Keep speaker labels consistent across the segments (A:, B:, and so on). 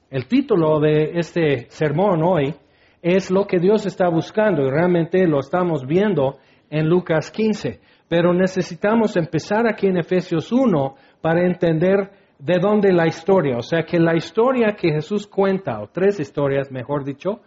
A: el título de este sermón hoy es lo que Dios está buscando y realmente lo estamos viendo en Lucas 15. Pero necesitamos empezar aquí en Efesios 1 para entender de dónde la historia. O sea que la historia que Jesús cuenta, o tres historias mejor dicho,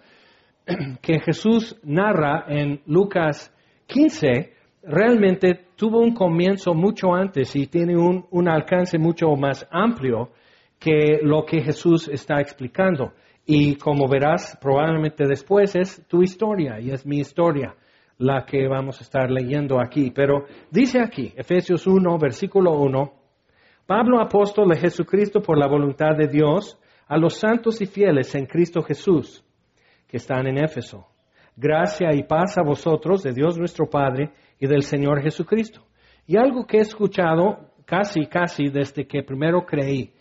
A: que Jesús narra en Lucas 15, realmente tuvo un comienzo mucho antes y tiene un alcance mucho más amplio que lo que Jesús está explicando. Y como verás, probablemente después es tu historia y es mi historia la que vamos a estar leyendo aquí. Pero dice aquí, Efesios 1, versículo 1, Pablo, apóstol de Jesucristo por la voluntad de Dios, a los santos y fieles en Cristo Jesús, que están en Éfeso. Gracia y paz a vosotros, de Dios nuestro Padre y del Señor Jesucristo. Y algo que he escuchado casi desde que primero creí.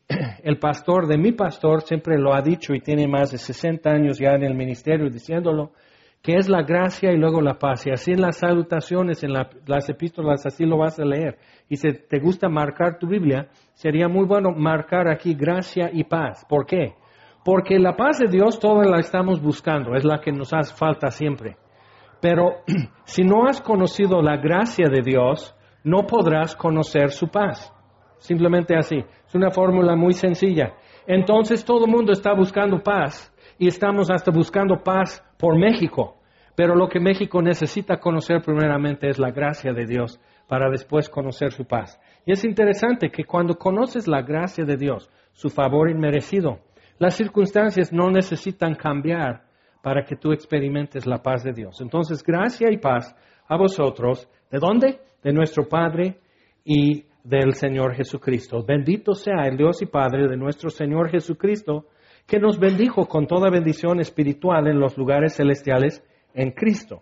A: El pastor de mi pastor siempre lo ha dicho y tiene más de 60 años ya en el ministerio diciéndolo, que es la gracia y luego la paz. Y así en las salutaciones, en las epístolas, así lo vas a leer. Y si te gusta marcar tu Biblia, sería muy bueno marcar aquí gracia y paz. ¿Por qué? Porque la paz de Dios toda la estamos buscando, es la que nos hace falta siempre. Pero si no has conocido la gracia de Dios, no podrás conocer su paz. Simplemente así. Es una fórmula muy sencilla. Entonces todo el mundo está buscando paz y estamos hasta buscando paz por México. Pero lo que México necesita conocer primeramente es la gracia de Dios para después conocer su paz. Y es interesante que cuando conoces la gracia de Dios, su favor inmerecido, las circunstancias no necesitan cambiar para que tú experimentes la paz de Dios. Entonces, gracia y paz a vosotros. ¿De dónde? De nuestro Padre y del Señor Jesucristo. Bendito sea el Dios y Padre de nuestro Señor Jesucristo, que nos bendijo con toda bendición espiritual en los lugares celestiales en Cristo,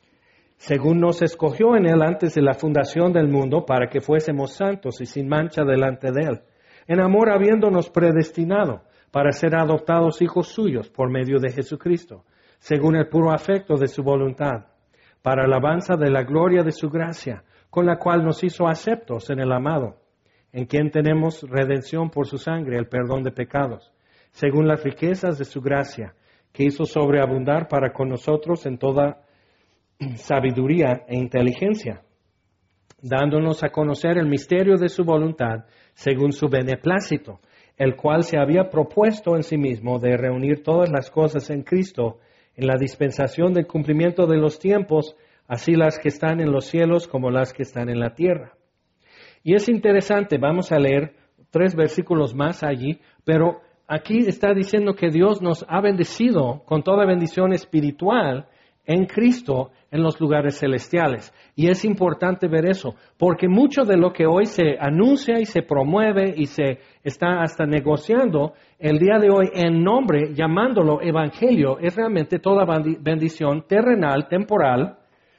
A: según nos escogió en Él antes de la fundación del mundo, para que fuésemos santos y sin mancha delante de Él, en amor habiéndonos predestinado para ser adoptados hijos suyos por medio de Jesucristo, según el puro afecto de su voluntad, para alabanza de la gloria de su gracia, con la cual nos hizo aceptos en el amado, en quien tenemos redención por su sangre, el perdón de pecados, según las riquezas de su gracia, que hizo sobreabundar para con nosotros en toda sabiduría e inteligencia, dándonos a conocer el misterio de su voluntad, según su beneplácito, el cual se había propuesto en sí mismo de reunir todas las cosas en Cristo, en la dispensación del cumplimiento de los tiempos, así las que están en los cielos como las que están en la tierra. Y es interesante, vamos a leer 3 versículos más allí, pero aquí está diciendo que Dios nos ha bendecido con toda bendición espiritual en Cristo en los lugares celestiales. Y es importante ver eso, porque mucho de lo que hoy se anuncia y se promueve y se está hasta negociando el día de hoy en nombre, llamándolo evangelio, es realmente toda bendición terrenal, temporal,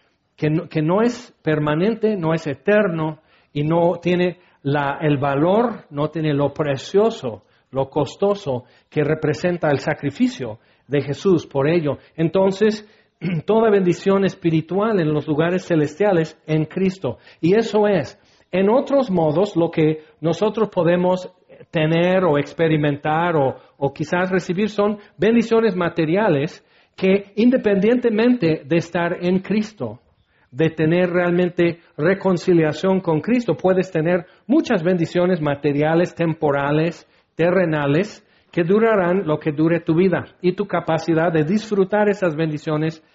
A: que no es permanente, no es eterno y no tiene el valor, no tiene lo precioso, lo costoso que representa el sacrificio de Jesús por ello. Entonces, toda bendición espiritual en los lugares celestiales en Cristo. Y eso es, en otros modos, lo que nosotros podemos tener o experimentar o quizás recibir son bendiciones materiales que independientemente de estar en Cristo, de tener realmente reconciliación con Cristo, puedes tener muchas bendiciones materiales, temporales, terrenales, que durarán lo que dure tu vida y tu capacidad de disfrutar esas bendiciones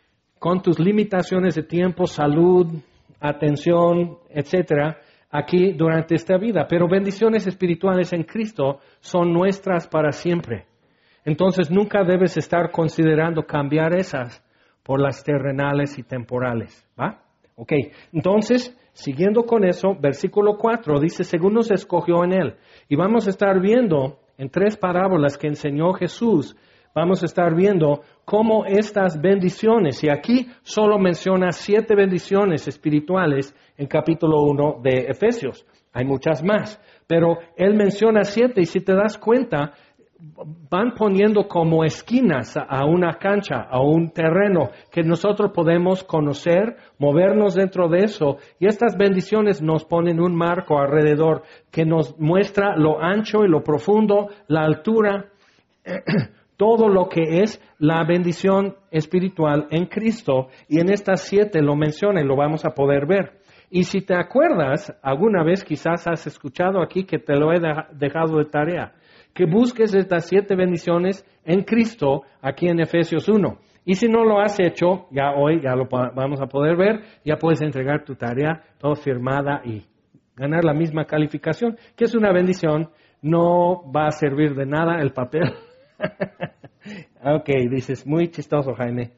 A: con tus limitaciones de tiempo, salud, atención, etcétera, aquí durante esta vida. Pero bendiciones espirituales en Cristo son nuestras para siempre. Entonces nunca debes estar considerando cambiar esas por las terrenales y temporales, ¿va? Ok, entonces, siguiendo con eso, versículo 4 dice, según nos escogió en Él. Y vamos a estar viendo en 3 parábolas que enseñó Jesús, vamos a estar viendo cómo estas bendiciones, y aquí solo menciona 7 bendiciones espirituales en capítulo 1 de Efesios. Hay muchas más, pero Él menciona 7 y si te das cuenta, van poniendo como esquinas a una cancha, a un terreno que nosotros podemos conocer, movernos dentro de eso. Y estas bendiciones nos ponen un marco alrededor que nos muestra lo ancho y lo profundo, la altura todo lo que es la bendición espiritual en Cristo, y en estas 7 lo menciona y lo vamos a poder ver. Y si te acuerdas, alguna vez quizás has escuchado aquí que te lo he dejado de tarea, que busques estas 7 bendiciones en Cristo aquí en Efesios 1. Y si no lo has hecho, ya hoy ya lo vamos a poder ver, ya puedes entregar tu tarea todo firmada y ganar la misma calificación, que es una bendición. No va a servir de nada el papel. Ok, dices, muy chistoso, Jaime.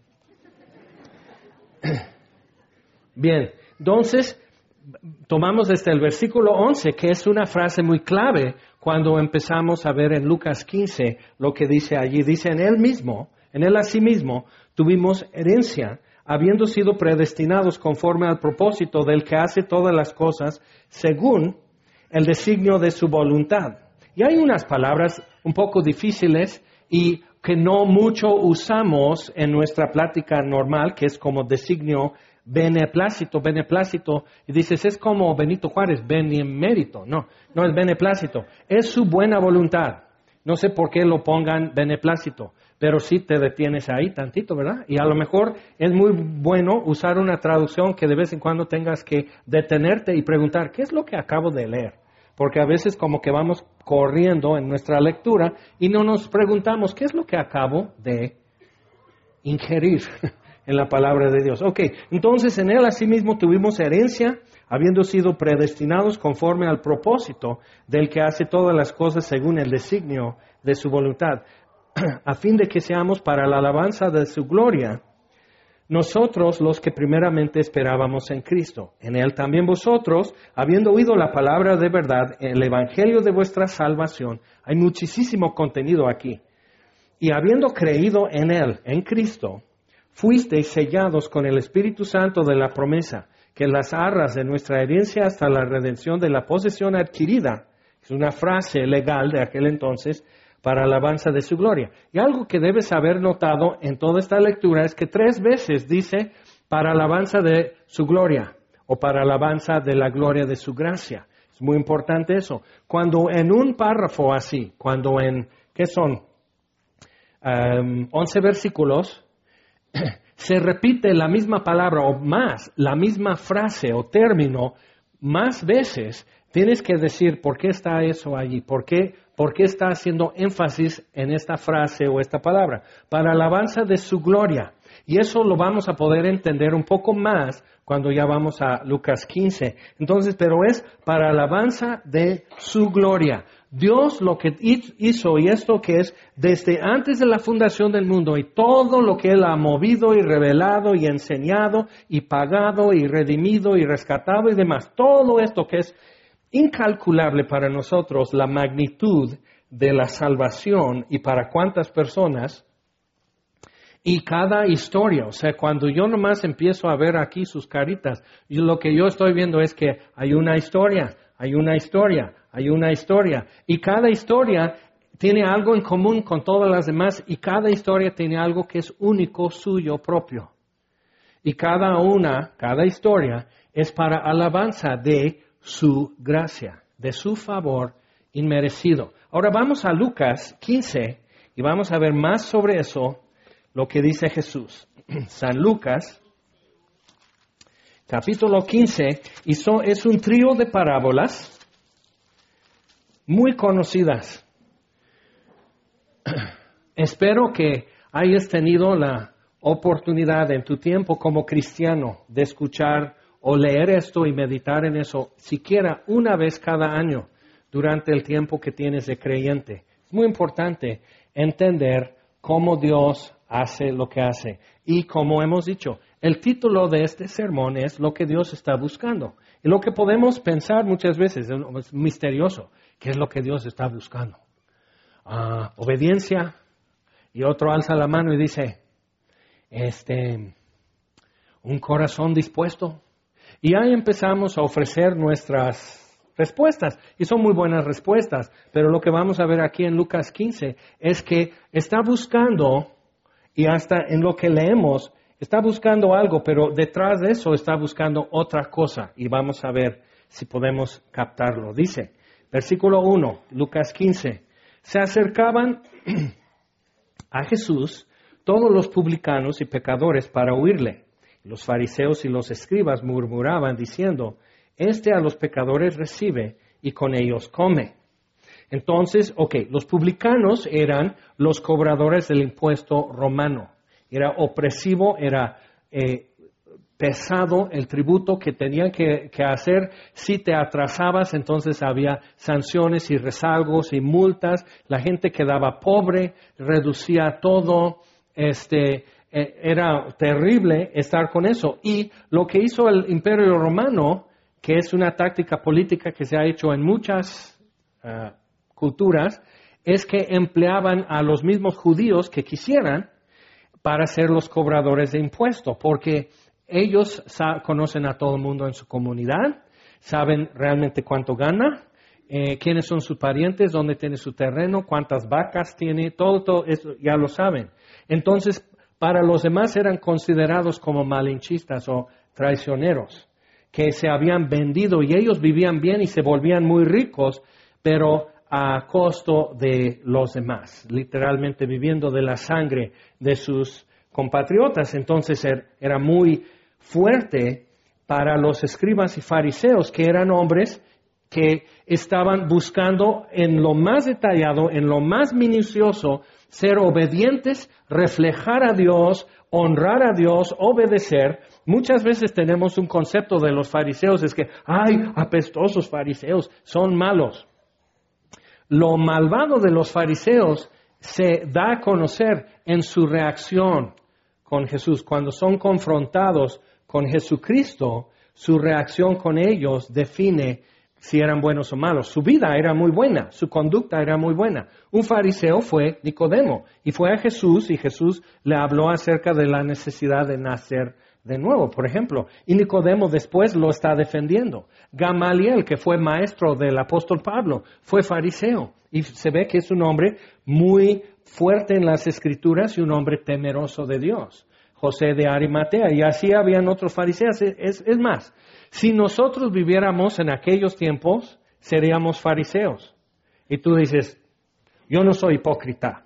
A: Bien, entonces tomamos desde el versículo 11, que es una frase muy clave cuando empezamos a ver en Lucas 15 lo que dice allí. Dice, en él asimismo tuvimos herencia, habiendo sido predestinados conforme al propósito del que hace todas las cosas según el designio de su voluntad. Y hay unas palabras un poco difíciles y que no mucho usamos en nuestra plática normal, que es como designio beneplácito, y dices, es como Benito Juárez, benemérito. No es beneplácito, es su buena voluntad. No sé por qué lo pongan beneplácito, pero sí te detienes ahí tantito, ¿verdad? Y a lo mejor es muy bueno usar una traducción que de vez en cuando tengas que detenerte y preguntar, ¿qué es lo que acabo de leer? Porque a veces como que vamos corriendo en nuestra lectura y no nos preguntamos, ¿qué es lo que acabo de ingerir en la palabra de Dios? Ok, entonces en él asimismo tuvimos herencia, habiendo sido predestinados conforme al propósito del que hace todas las cosas según el designio de su voluntad, a fin de que seamos para la alabanza de su gloria, nosotros los que primeramente esperábamos en Cristo. En él también vosotros, habiendo oído la palabra de verdad, el evangelio de vuestra salvación, hay muchísimo contenido aquí, y habiendo creído en él, en Cristo, fuisteis sellados con el Espíritu Santo de la promesa, que las arras de nuestra herencia hasta la redención de la posesión adquirida, es una frase legal de aquel entonces, para alabanza de su gloria. Y algo que debes haber notado en toda esta lectura es que 3 veces dice para alabanza de su gloria o para alabanza de la gloria de su gracia. Es muy importante eso. Cuando en un párrafo así, cuando en, ¿qué son? 11 versículos, se repite la misma palabra o más, la misma frase o término más veces, tienes que decir por qué está eso allí, por qué está haciendo énfasis en esta frase o esta palabra, para alabanza de su gloria. Y eso lo vamos a poder entender un poco más cuando ya vamos a Lucas 15. Entonces, pero es para alabanza de su gloria. Dios lo que hizo, y esto que es desde antes de la fundación del mundo, y todo lo que Él ha movido y revelado y enseñado y pagado y redimido y rescatado y demás, todo esto que es incalculable para nosotros, la magnitud de la salvación y para cuántas personas, y cada historia, o sea, cuando yo nomás empiezo a ver aquí sus caritas, y lo que yo estoy viendo es que hay una historia, y cada historia tiene algo en común con todas las demás, y cada historia tiene algo que es único, suyo, propio. Y cada historia es para alabanza de su gracia, de su favor inmerecido. Ahora vamos a Lucas 15 y vamos a ver más sobre eso, lo que dice Jesús. San Lucas, capítulo 15, y es un trío de parábolas muy conocidas. Espero que hayas tenido la oportunidad en tu tiempo como cristiano de escuchar o leer esto y meditar en eso, siquiera una vez cada año durante el tiempo que tienes de creyente. Es muy importante entender cómo Dios hace lo que hace. Y como hemos dicho, el título de este sermón es lo que Dios está buscando. Y lo que podemos pensar muchas veces es misterioso. ¿Qué es lo que Dios está buscando? Obediencia. Y otro alza la mano y dice, un corazón dispuesto. Y ahí empezamos a ofrecer nuestras respuestas, y son muy buenas respuestas, pero lo que vamos a ver aquí en Lucas 15 es que está buscando, y hasta en lo que leemos, está buscando algo, pero detrás de eso está buscando otra cosa, y vamos a ver si podemos captarlo. Dice, versículo 1, Lucas 15, se acercaban a Jesús todos los publicanos y pecadores para oírle. Los fariseos y los escribas murmuraban diciendo, este a los pecadores recibe y con ellos come. Entonces, los publicanos eran los cobradores del impuesto romano. Era opresivo, era pesado el tributo que tenían que hacer. Si te atrasabas, entonces había sanciones y rezagos y multas. La gente quedaba pobre, reducía todo. Era terrible estar con eso. Y lo que hizo el Imperio Romano, que es una táctica política que se ha hecho en muchas culturas, es que empleaban a los mismos judíos que quisieran para ser los cobradores de impuestos, porque ellos conocen a todo el mundo en su comunidad, saben realmente cuánto gana, quiénes son sus parientes, dónde tiene su terreno, cuántas vacas tiene, todo eso ya lo saben. Entonces, para los demás eran considerados como malinchistas o traicioneros, que se habían vendido y ellos vivían bien y se volvían muy ricos, pero a costo de los demás, literalmente viviendo de la sangre de sus compatriotas. Entonces era muy fuerte para los escribas y fariseos, que eran hombres que estaban buscando en lo más detallado, en lo más minucioso, ser obedientes, reflejar a Dios, honrar a Dios, obedecer. Muchas veces tenemos un concepto de los fariseos, es que, ¡ay, apestosos fariseos! Son malos. Lo malvado de los fariseos se da a conocer en su reacción con Jesús. Cuando son confrontados con Jesucristo, su reacción con ellos define si eran buenos o malos. Su vida era muy buena, su conducta era muy buena. Un fariseo fue Nicodemo y fue a Jesús y Jesús le habló acerca de la necesidad de nacer de nuevo, por ejemplo. Y Nicodemo después lo está defendiendo. Gamaliel, que fue maestro del apóstol Pablo, fue fariseo. Y se ve que es un hombre muy fuerte en las escrituras y un hombre temeroso de Dios. José de Arimatea, y así habían otros fariseos. Es más, si nosotros viviéramos en aquellos tiempos, seríamos fariseos. Y tú dices, yo no soy hipócrita.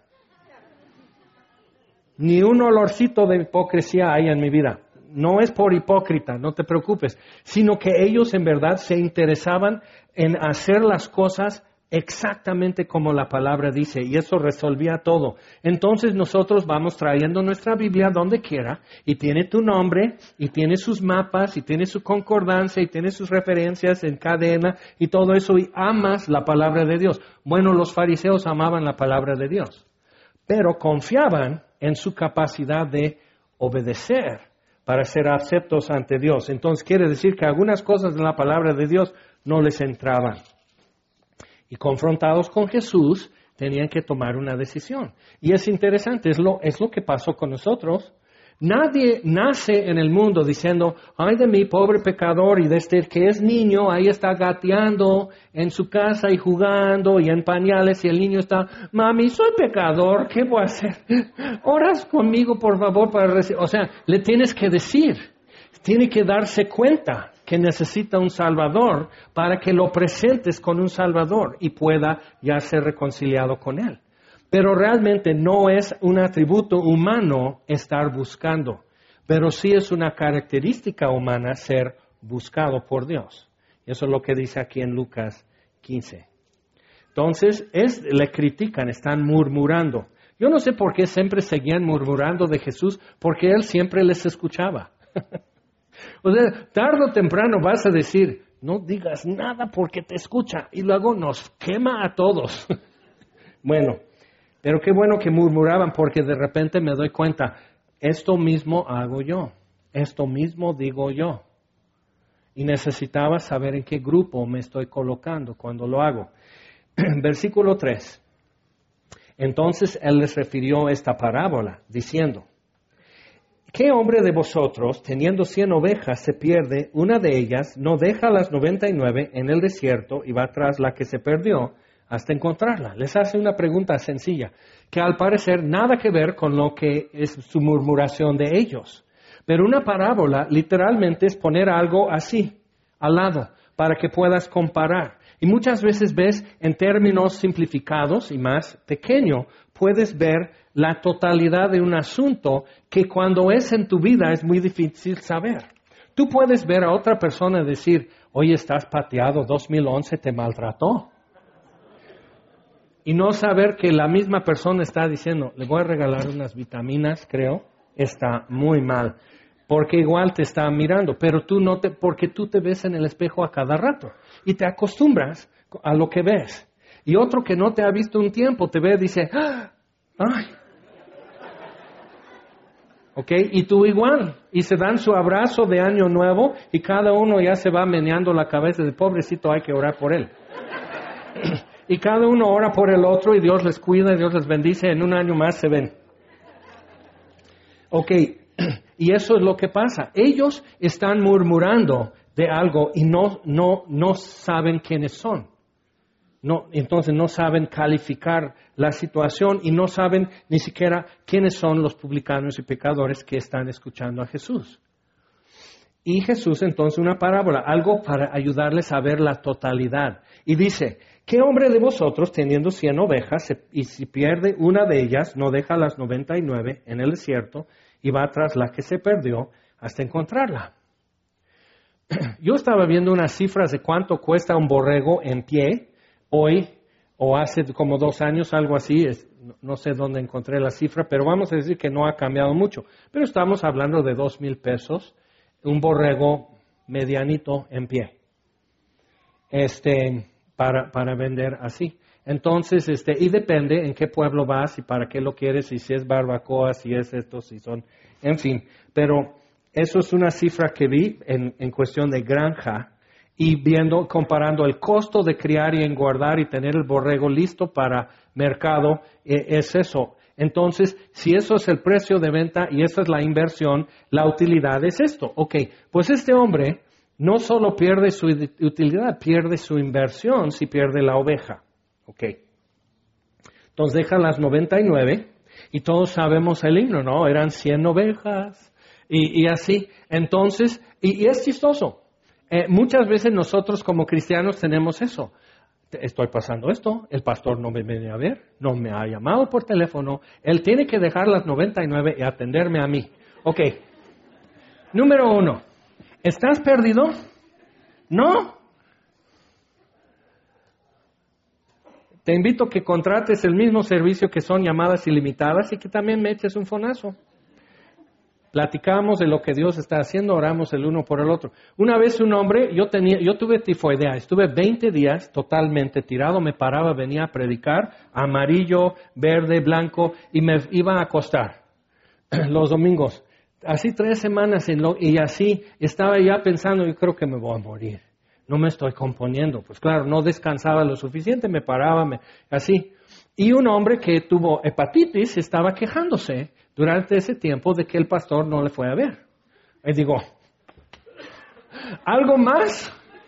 A: Ni un olorcito de hipocresía hay en mi vida. No es por hipócrita, no te preocupes, sino que ellos en verdad se interesaban en hacer las cosas exactamente como la palabra dice, y eso resolvía todo. Entonces nosotros vamos trayendo nuestra Biblia donde quiera, y tiene tu nombre, y tiene sus mapas, y tiene su concordancia, y tiene sus referencias en cadena, y todo eso, y amas la palabra de Dios. Bueno, los fariseos amaban la palabra de Dios, pero confiaban en su capacidad de obedecer para ser aceptos ante Dios. Entonces quiere decir que algunas cosas de la palabra de Dios no les entraban. Y confrontados con Jesús, tenían que tomar una decisión. Y es interesante, es lo que pasó con nosotros. Nadie nace en el mundo diciendo, ay de mí, pobre pecador, y desde que es niño, ahí está gateando en su casa y jugando y en pañales, y el niño está, mami, soy pecador, ¿qué voy a hacer? Oras conmigo, por favor, para recibir. O sea, le tienes que decir, tiene que darse cuenta que necesita un Salvador para que lo presentes con un Salvador y pueda ya ser reconciliado con Él. Pero realmente no es un atributo humano estar buscando, pero sí es una característica humana ser buscado por Dios. Eso es lo que dice aquí en Lucas 15. Entonces, le critican, están murmurando. Yo no sé por qué siempre seguían murmurando de Jesús, porque Él siempre les escuchaba. O sea, tarde o temprano vas a decir, no digas nada porque te escucha, y luego nos quema a todos. Bueno, pero qué bueno que murmuraban, porque de repente me doy cuenta, esto mismo hago yo, esto mismo digo yo. Y necesitaba saber en qué grupo me estoy colocando cuando lo hago. Versículo 3. Entonces Él les refirió esta parábola, diciendo, ¿qué hombre de vosotros, teniendo 100 ovejas, se pierde una de ellas, no deja las 99 en el desierto y va tras la que se perdió hasta encontrarla? Les hace una pregunta sencilla, que al parecer nada que ver con lo que es su murmuración de ellos. Pero una parábola literalmente es poner algo así, al lado, para que puedas comparar. Y muchas veces ves en términos simplificados y más pequeño, puedes ver la totalidad de un asunto que cuando es en tu vida es muy difícil saber. Tú puedes ver a otra persona y decir, oye, estás pateado, 2011 te maltrató. Y no saber que la misma persona está diciendo, le voy a regalar unas vitaminas, creo, está muy mal. Porque igual te está mirando, pero porque tú te ves en el espejo a cada rato. Y te acostumbras a lo que ves. Y otro que no te ha visto un tiempo te ve y dice, ¡ay! ¿Ok? Y tú igual. Y se dan su abrazo de año nuevo y cada uno ya se va meneando la cabeza de pobrecito, hay que orar por él. Y cada uno ora por el otro y Dios les cuida, Dios les bendice, en un año más se ven. Ok, y eso es lo que pasa. Ellos están murmurando de algo y no saben quiénes son. Entonces no saben calificar la situación y no saben ni siquiera quiénes son los publicanos y pecadores que están escuchando a Jesús. Y Jesús entonces una parábola, algo para ayudarles a ver la totalidad. Y dice, ¿qué hombre de vosotros teniendo 100 ovejas y si pierde una de ellas no deja las 99 en el desierto y va tras la que se perdió hasta encontrarla? Yo estaba viendo unas cifras de cuánto cuesta un borrego en pie hoy o hace como 2 años, algo así, no sé dónde encontré la cifra, pero vamos a decir que no ha cambiado mucho. Pero estamos hablando de 2,000 pesos, un borrego medianito en pie, para vender así. Entonces, y depende en qué pueblo vas y para qué lo quieres, y si es barbacoa, si es esto, si son, en fin. Pero eso es una cifra que vi en cuestión de granja. Y comparando el costo de criar y engordar y tener el borrego listo para mercado, es eso. Entonces, si eso es el precio de venta y esa es la inversión, la utilidad es esto. Ok, pues este hombre no solo pierde su utilidad, pierde su inversión si pierde la oveja. Ok. Entonces deja las 99 y todos sabemos el himno, ¿no? Eran 100 ovejas y así. Entonces, y es chistoso. Muchas veces nosotros como cristianos tenemos eso. Estoy pasando esto, el pastor no me viene a ver, no me ha llamado por teléfono, él tiene que dejar las 99 y atenderme a mí. Ok. Número 1, ¿estás perdido? No. Te invito a que contrates el mismo servicio que son llamadas ilimitadas y que también me eches un fonazo. Platicamos de lo que Dios está haciendo, oramos el uno por el otro. Una vez un hombre, yo tuve tifoidea, estuve 20 días totalmente tirado, me paraba, venía a predicar, amarillo, verde, blanco, y me iba a acostar los domingos. Así 3 semanas y así estaba ya pensando, yo creo que me voy a morir. No me estoy componiendo. Pues claro, no descansaba lo suficiente, me paraba, así. Y un hombre que tuvo hepatitis estaba quejándose durante ese tiempo de que el pastor no le fue a ver. Y digo, ¿algo más?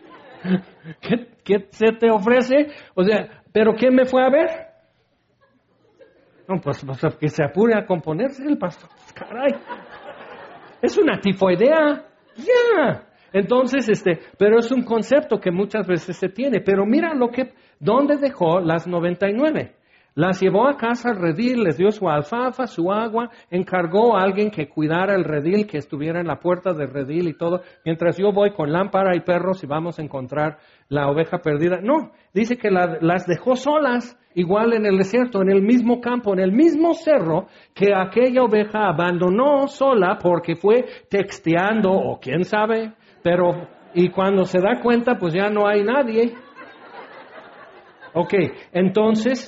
A: ¿Qué se te ofrece? O sea, ¿pero quién me fue a ver? No, pues que se apure a componerse el pastor. Caray, es una tifoidea. Ya. Entonces, pero es un concepto que muchas veces se tiene. Pero mira ¿dónde dejó las 99? Las llevó a casa al redil, les dio su alfalfa, su agua, encargó a alguien que cuidara el redil, que estuviera en la puerta del redil y todo, mientras yo voy con lámpara y perros y vamos a encontrar la oveja perdida. No, dice que las dejó solas, igual en el desierto, en el mismo campo, en el mismo cerro, que aquella oveja abandonó sola porque fue texteando o quién sabe, y cuando se da cuenta, pues ya no hay nadie. Ok, entonces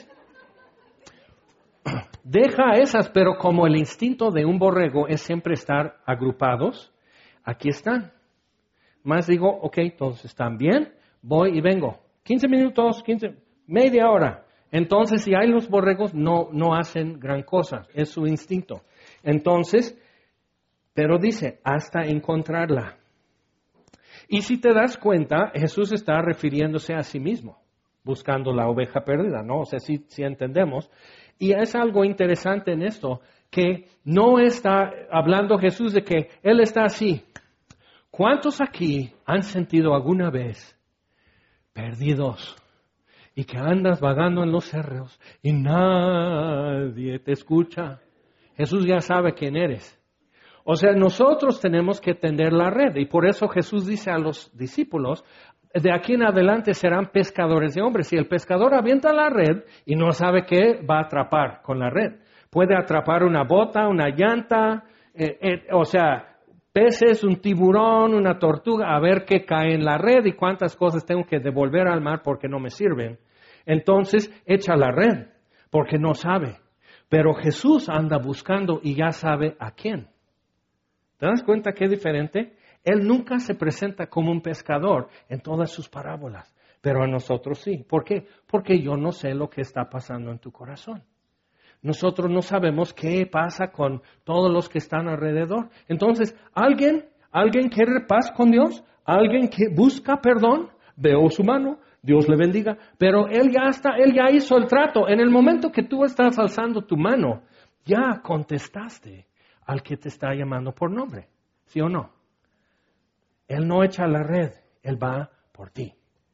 A: deja esas, pero como el instinto de un borrego es siempre estar agrupados, aquí están. Más digo, ok, todos están bien, voy y vengo. 15 minutos, media hora. Entonces, si hay los borregos, no hacen gran cosa, es su instinto. Entonces, pero dice, hasta encontrarla. Y si te das cuenta, Jesús está refiriéndose a sí mismo, buscando la oveja perdida, ¿no? O sea, sí entendemos. Y es algo interesante en esto, que no está hablando Jesús de que Él está así. ¿Cuántos aquí han sentido alguna vez perdidos? y que andas vagando en los cerros y nadie te escucha. Jesús ya sabe quién eres. O sea, nosotros tenemos que tender la red y por eso Jesús dice a los discípulos, de aquí en adelante serán pescadores de hombres. Si el pescador avienta la red y no sabe qué va a atrapar con la red, puede atrapar una bota, una llanta, o sea, peces, un tiburón, una tortuga, a ver qué cae en la red y cuántas cosas tengo que devolver al mar porque no me sirven. Entonces, echa la red, porque no sabe. Pero Jesús anda buscando y ya sabe a quién. ¿Te das cuenta qué diferente? Él nunca se presenta como un pescador en todas sus parábolas, pero a nosotros sí. ¿Por qué? Porque yo no sé lo que está pasando en tu corazón. Nosotros no sabemos qué pasa con todos los que están alrededor. Entonces, ¿alguien quiere paz con Dios? ¿Alguien que busca perdón? Veo su mano, Dios le bendiga. Pero él ya hizo el trato. En el momento que tú estás alzando tu mano, ya contestaste al que te está llamando por nombre. ¿Sí o no? Él no echa la red, Él va por ti.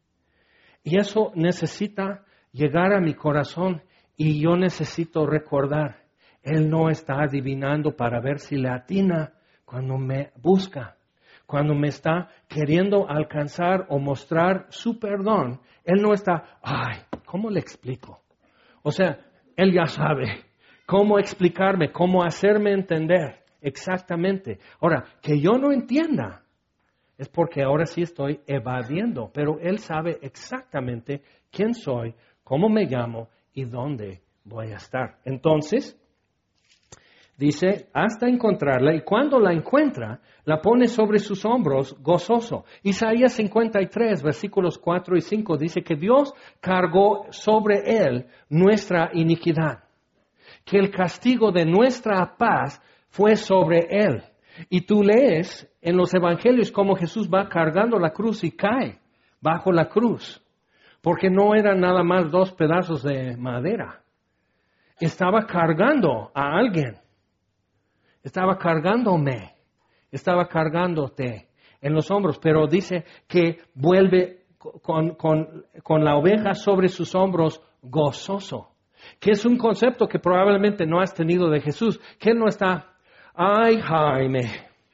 A: Y eso necesita llegar a mi corazón. Y yo necesito recordar, Él no está adivinando para ver si le atina cuando me busca, cuando me está queriendo alcanzar o mostrar su perdón. Él no está, ¿cómo le explico? O sea, Él ya sabe cómo explicarme, cómo hacerme entender exactamente. Ahora, que yo no entienda, es porque ahora sí estoy evadiendo, pero Él sabe exactamente quién soy, cómo me llamo, y dónde voy a estar. Entonces, dice, hasta encontrarla, y cuando la encuentra, la pone sobre sus hombros gozoso. Isaías 53, versículos 4 y 5, dice que Dios cargó sobre Él nuestra iniquidad, que el castigo de nuestra paz fue sobre Él. Y tú lees en los evangelios cómo Jesús va cargando la cruz y cae bajo la cruz. Porque no eran nada más 2 pedazos de madera. Estaba cargando a alguien. Estaba cargándome. Estaba cargándote en los hombros. Pero dice que vuelve con la oveja sobre sus hombros gozoso. Que es un concepto que probablemente no has tenido de Jesús. Que Él no está, ay Jaime,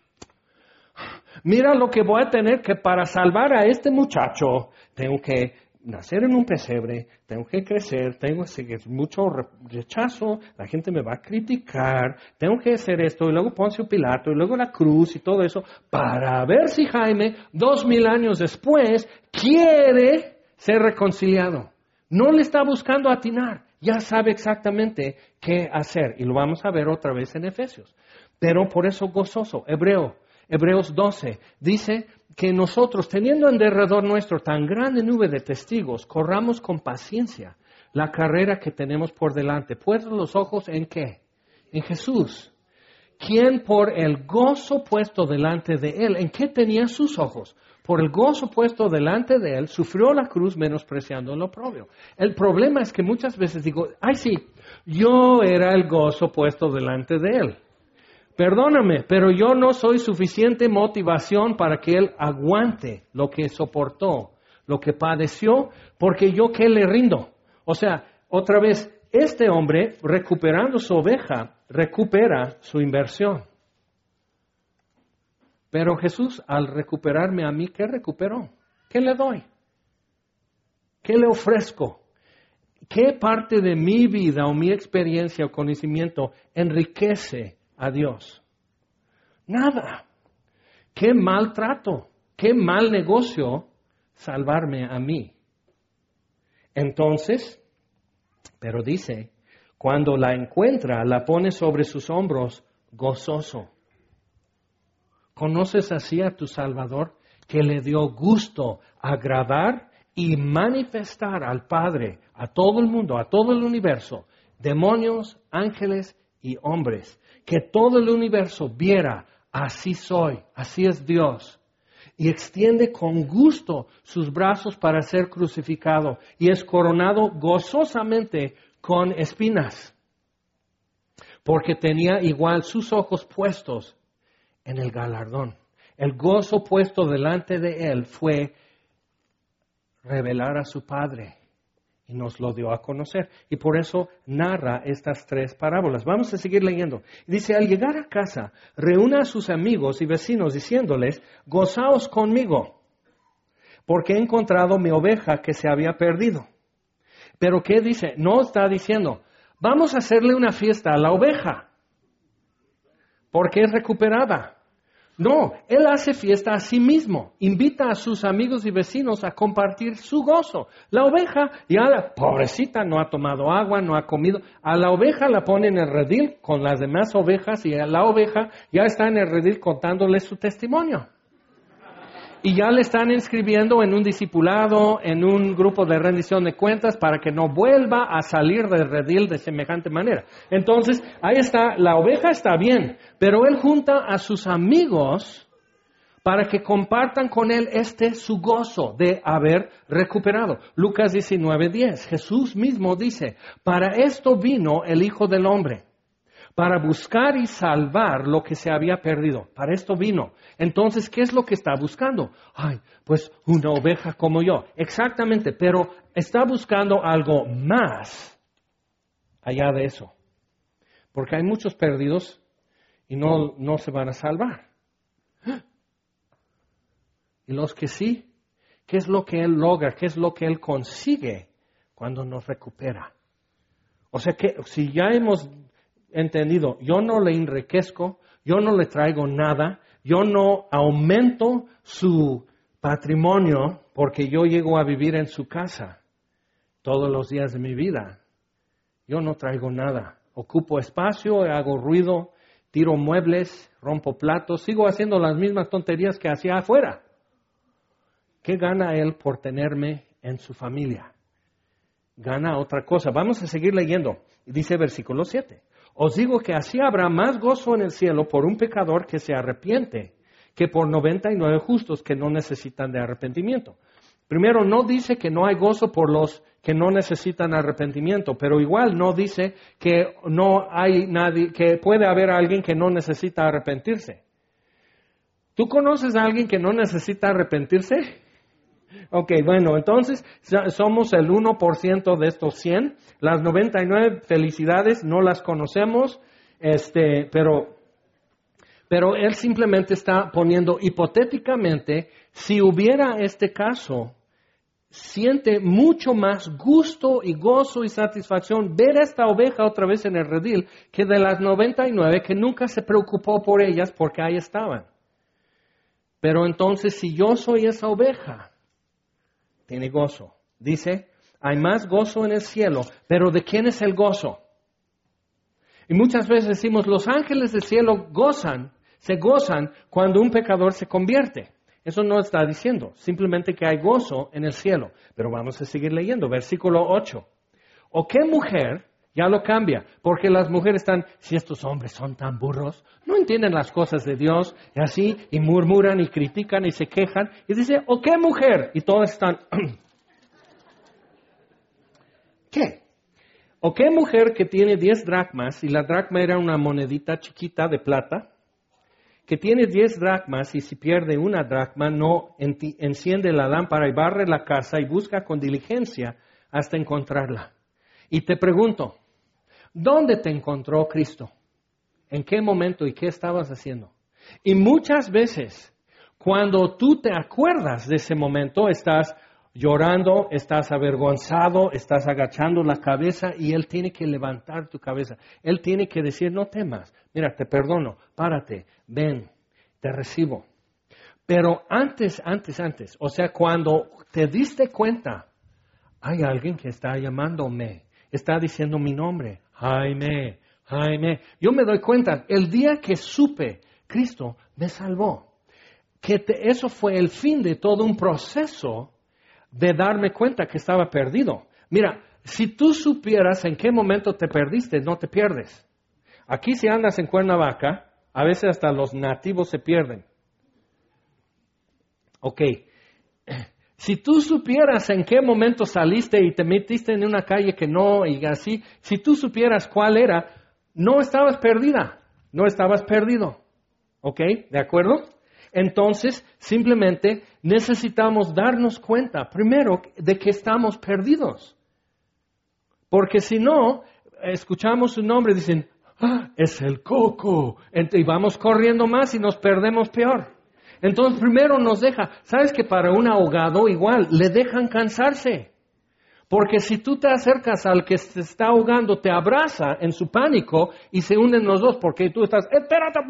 A: mira lo que voy a tener que para salvar a este muchacho. Tengo que nacer en un pesebre, tengo que crecer, tengo que seguir mucho rechazo, la gente me va a criticar, tengo que hacer esto, y luego Poncio Pilato, y luego la cruz y todo eso, para ver si Jaime, 2000 años después, quiere ser reconciliado. No le está buscando atinar, ya sabe exactamente qué hacer, y lo vamos a ver otra vez en Efesios. Pero por eso gozoso, Hebreos 12, dice que nosotros, teniendo en derredor nuestro tan grande nube de testigos, corramos con paciencia la carrera que tenemos por delante. Puestos los ojos ¿en qué? En Jesús, quien por el gozo puesto delante de Él, ¿en qué tenía sus ojos? Por el gozo puesto delante de Él, sufrió la cruz menospreciando el oprobio. El problema es que muchas veces digo, sí, yo era el gozo puesto delante de Él. Perdóname, pero yo no soy suficiente motivación para que Él aguante lo que soportó, lo que padeció, porque yo ¿qué le rindo? O sea, otra vez, este hombre, recuperando su oveja, recupera su inversión. Pero Jesús, al recuperarme a mí, ¿qué recuperó? ¿Qué le doy? ¿Qué le ofrezco? ¿Qué parte de mi vida o mi experiencia o conocimiento enriquece a Dios? Nada. Qué mal trato, qué mal negocio salvarme a mí. Entonces, pero dice, cuando la encuentra, la pone sobre sus hombros gozoso. ¿Conoces así a tu Salvador, que le dio gusto agradar y manifestar al Padre, a todo el mundo, a todo el universo, demonios, ángeles y hombres? Que todo el universo viera, así soy, así es Dios. Y extiende con gusto sus brazos para ser crucificado. Y es coronado gozosamente con espinas. Porque tenía igual sus ojos puestos en el galardón. El gozo puesto delante de Él fue revelar a su Padre y nos lo dio a conocer. Y por eso narra estas 3 parábolas. Vamos a seguir leyendo. Dice, al llegar a casa, reúne a sus amigos y vecinos diciéndoles, gozaos conmigo, porque he encontrado mi oveja que se había perdido. Pero ¿qué dice? No está diciendo, vamos a hacerle una fiesta a la oveja, porque es recuperada. No, Él hace fiesta a sí mismo, invita a sus amigos y vecinos a compartir su gozo. La oveja, ya pobrecita, no ha tomado agua, no ha comido. A la oveja la pone en el redil con las demás ovejas y a la oveja ya está en el redil contándole su testimonio. Y ya le están inscribiendo en un discipulado, en un grupo de rendición de cuentas para que no vuelva a salir del redil de semejante manera. Entonces, ahí está, la oveja está bien, pero él junta a sus amigos para que compartan con él su gozo de haber recuperado. Lucas 19:10, Jesús mismo dice, para esto vino el Hijo del Hombre, para buscar y salvar lo que se había perdido. Para esto vino. Entonces, ¿qué es lo que está buscando? Ay, pues una oveja como yo. Exactamente, pero está buscando algo más allá de eso. Porque hay muchos perdidos y no se van a salvar. Y los que sí, ¿qué es lo que Él logra? ¿Qué es lo que Él consigue cuando nos recupera? O sea que si ya hemos entendido, yo no le enriquezco, yo no le traigo nada, yo no aumento su patrimonio porque yo llego a vivir en su casa todos los días de mi vida. Yo no traigo nada. Ocupo espacio, hago ruido, tiro muebles, rompo platos, sigo haciendo las mismas tonterías que hacía afuera. ¿Qué gana él por tenerme en su familia? Gana otra cosa. Vamos a seguir leyendo. Dice versículo 7. Os digo que así habrá más gozo en el cielo por un pecador que se arrepiente que por 99 justos que no necesitan de arrepentimiento. Primero, no dice que no hay gozo por los que no necesitan arrepentimiento, pero igual no dice que no hay nadie, que puede haber alguien que no necesita arrepentirse. ¿Tú conoces a alguien que no necesita arrepentirse? Ok, bueno, entonces somos el 1% de estos 100. Las 99 felicidades no las conocemos, pero él simplemente está poniendo hipotéticamente, si hubiera este caso, siente mucho más gusto y gozo y satisfacción ver a esta oveja otra vez en el redil que de las 99 que nunca se preocupó por ellas porque ahí estaban. Pero entonces, si yo soy esa oveja, tiene gozo. Dice, hay más gozo en el cielo, pero ¿de quién es el gozo? Y muchas veces decimos, los ángeles del cielo se gozan cuando un pecador se convierte. Eso no está diciendo, simplemente que hay gozo en el cielo. Pero vamos a seguir leyendo, versículo 8. ¿O qué mujer? Ya lo cambia, porque las mujeres están, si estos hombres son tan burros, no entienden las cosas de Dios, y así, y murmuran, y critican, y se quejan, y dice, ¿o qué mujer? Y todas están, ¿qué? ¿O qué mujer que tiene 10 dracmas, y la dracma era una monedita chiquita de plata, que tiene 10 dracmas, y si pierde una dracma, no enciende la lámpara y barre la casa, y busca con diligencia hasta encontrarla? Y te pregunto, ¿dónde te encontró Cristo? ¿En qué momento y qué estabas haciendo? Y muchas veces, cuando tú te acuerdas de ese momento, estás llorando, estás avergonzado, estás agachando la cabeza y Él tiene que levantar tu cabeza. Él tiene que decir, no temas, mira, te perdono, párate, ven, te recibo. Pero antes, o sea, cuando te diste cuenta, hay alguien que está llamándome. Está diciendo mi nombre, Jaime. Yo me doy cuenta, el día que supe, Cristo me salvó. Eso fue el fin de todo un proceso de darme cuenta que estaba perdido. Mira, si tú supieras en qué momento te perdiste, no te pierdes. Aquí si andas en Cuernavaca, a veces hasta los nativos se pierden. Ok. Si tú supieras en qué momento saliste y te metiste en una calle que no, y así, si tú supieras cuál era, no estabas perdida, no estabas perdido. ¿Ok? ¿De acuerdo? Entonces, simplemente necesitamos darnos cuenta, primero, de que estamos perdidos. Porque si no, escuchamos su nombre y dicen, es el coco. Y vamos corriendo más y nos perdemos peor. Entonces primero nos deja. ¿Sabes que para un ahogado igual le dejan cansarse? Porque si tú te acercas al que se está ahogando, te abraza en su pánico y se unen los dos porque tú estás, espérate.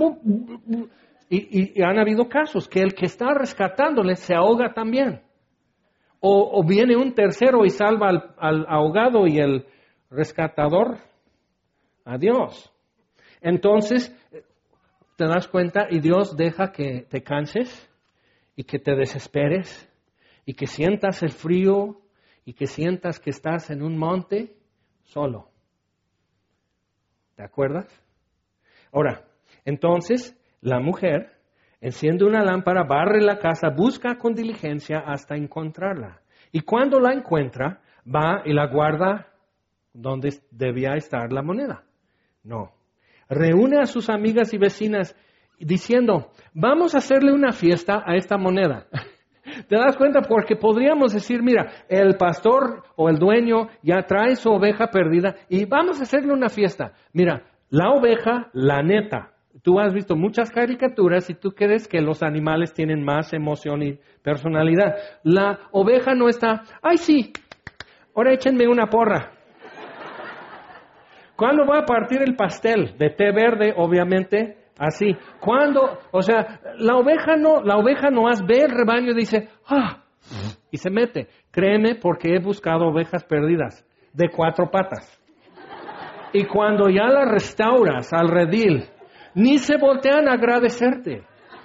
A: Y han habido casos que el que está rescatándole se ahoga también. O viene un tercero y salva al ahogado y el rescatador, adiós. Entonces, te das cuenta y Dios deja que te canses y que te desesperes y que sientas el frío y que sientas que estás en un monte solo. ¿Te acuerdas? Ahora, entonces, la mujer enciende una lámpara, barre la casa, busca con diligencia hasta encontrarla. Y cuando la encuentra, va y la guarda donde debía estar la moneda. No. Reúne a sus amigas y vecinas diciendo, vamos a hacerle una fiesta a esta moneda. ¿Te das cuenta? Porque podríamos decir, mira, el pastor o el dueño ya trae su oveja perdida y vamos a hacerle una fiesta. Mira, la oveja, la neta. Tú has visto muchas caricaturas y tú crees que los animales tienen más emoción y personalidad. La oveja no está, ay sí, ahora échenme una porra. ¿Cuándo va a partir el pastel? De té verde, obviamente, así. ¿Cuándo? O sea, la oveja no ve el rebaño y dice, y se mete. Créeme porque he buscado ovejas perdidas de 4 patas. Y cuando ya la restauras al redil, ni se voltean a agradecerte.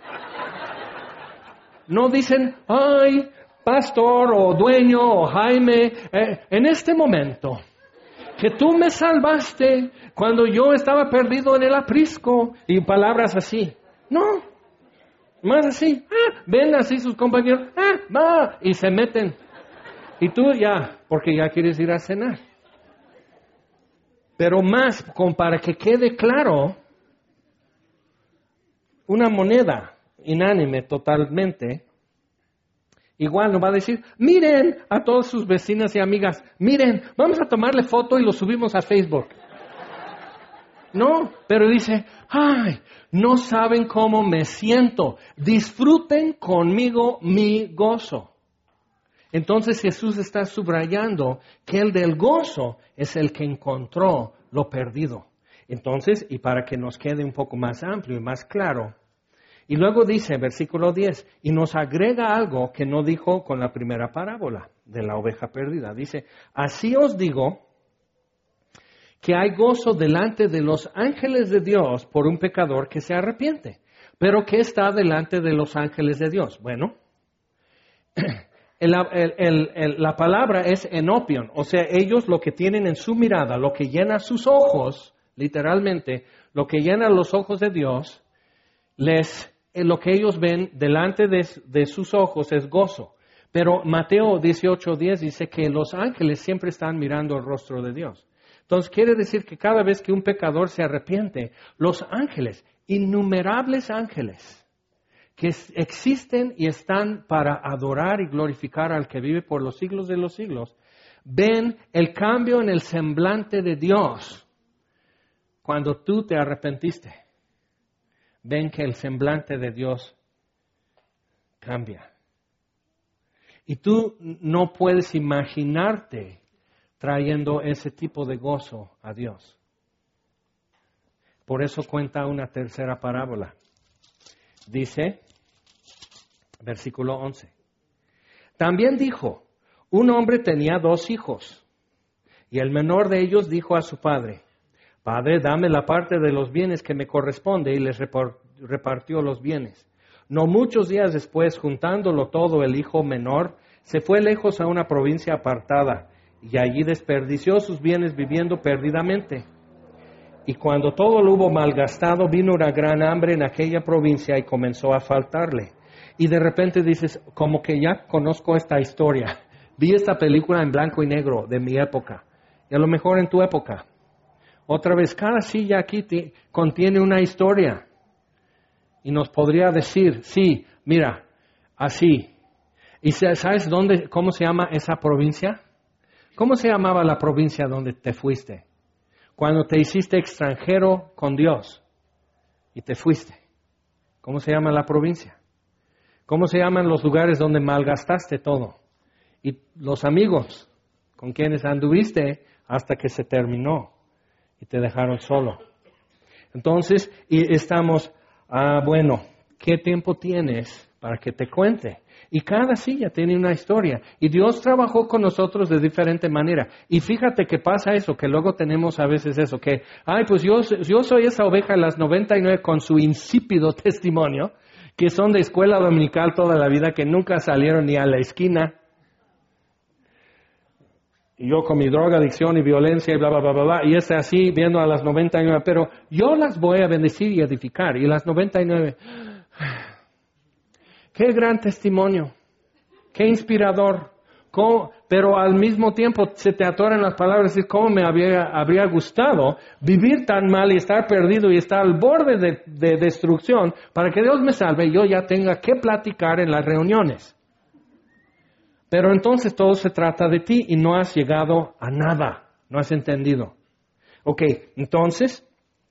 A: No dicen, ay, pastor o dueño o Jaime, en este momento que tú me salvaste cuando yo estaba perdido en el aprisco y palabras así. No, más así. Ven así sus compañeros, va, y se meten. Y tú ya, porque ya quieres ir a cenar. Pero más, para que quede claro, una moneda inánime totalmente, igual nos va a decir, miren a todas sus vecinas y amigas, miren, vamos a tomarle foto y lo subimos a Facebook. No, pero dice, ay, no saben cómo me siento, disfruten conmigo mi gozo. Entonces Jesús está subrayando que el del gozo es el que encontró lo perdido. Entonces, y para que nos quede un poco más amplio y más claro, y luego dice, versículo 10, y nos agrega algo que no dijo con la primera parábola de la oveja perdida. Dice, así os digo que hay gozo delante de los ángeles de Dios por un pecador que se arrepiente. Pero ¿qué está delante de los ángeles de Dios? Bueno, la palabra es enopion, o sea, ellos lo que tienen en su mirada, lo que llena sus ojos, literalmente, lo que llena los ojos de Dios, lo que ellos ven delante de sus ojos es gozo. Pero Mateo 18:10 dice que los ángeles siempre están mirando el rostro de Dios. Entonces quiere decir que cada vez que un pecador se arrepiente, los ángeles, innumerables ángeles, que existen y están para adorar y glorificar al que vive por los siglos de los siglos, ven el cambio en el semblante de Dios cuando tú te arrepentiste. Ven que el semblante de Dios cambia. Y tú no puedes imaginarte trayendo ese tipo de gozo a Dios. Por eso cuenta una tercera parábola. Dice, versículo 11. También dijo, un hombre tenía 2 hijos, y el menor de ellos dijo a su padre, Padre, dame la parte de los bienes que me corresponde, y les repartió los bienes. No muchos días después, juntándolo todo, el hijo menor se fue lejos a una provincia apartada, y allí desperdició sus bienes viviendo perdidamente. Y cuando todo lo hubo malgastado, vino una gran hambre en aquella provincia y comenzó a faltarle. Y de repente dices, como que ya conozco esta historia. Vi esta película en blanco y negro de mi época. Y a lo mejor en tu época. Otra vez, cada silla aquí contiene una historia. Y nos podría decir, sí, mira, así. ¿Y sabes cómo se llama esa provincia? ¿Cómo se llamaba la provincia donde te fuiste? Cuando te hiciste extranjero con Dios y te fuiste. ¿Cómo se llama la provincia? ¿Cómo se llaman los lugares donde malgastaste todo? Y los amigos con quienes anduviste hasta que se terminó y te dejaron solo. Entonces, y estamos, bueno, ¿qué tiempo tienes para que te cuente? Y cada silla tiene una historia. Y Dios trabajó con nosotros de diferente manera. Y fíjate que pasa eso, que luego tenemos a veces eso, que, pues yo soy esa oveja de las 99 con su insípido testimonio, que son de escuela dominical toda la vida, que nunca salieron ni a la esquina. Y yo con mi droga, adicción y violencia y bla, bla, bla, bla, bla, y es así viendo a las 99, pero yo las voy a bendecir y edificar. Y las 99... Qué gran testimonio, qué inspirador, pero al mismo tiempo se te atoran las palabras y decir, cómo me habría gustado vivir tan mal y estar perdido y estar al borde de destrucción para que Dios me salve y yo ya tenga que platicar en las reuniones. Pero entonces todo se trata de ti y no has llegado a nada, no has entendido. Ok, entonces...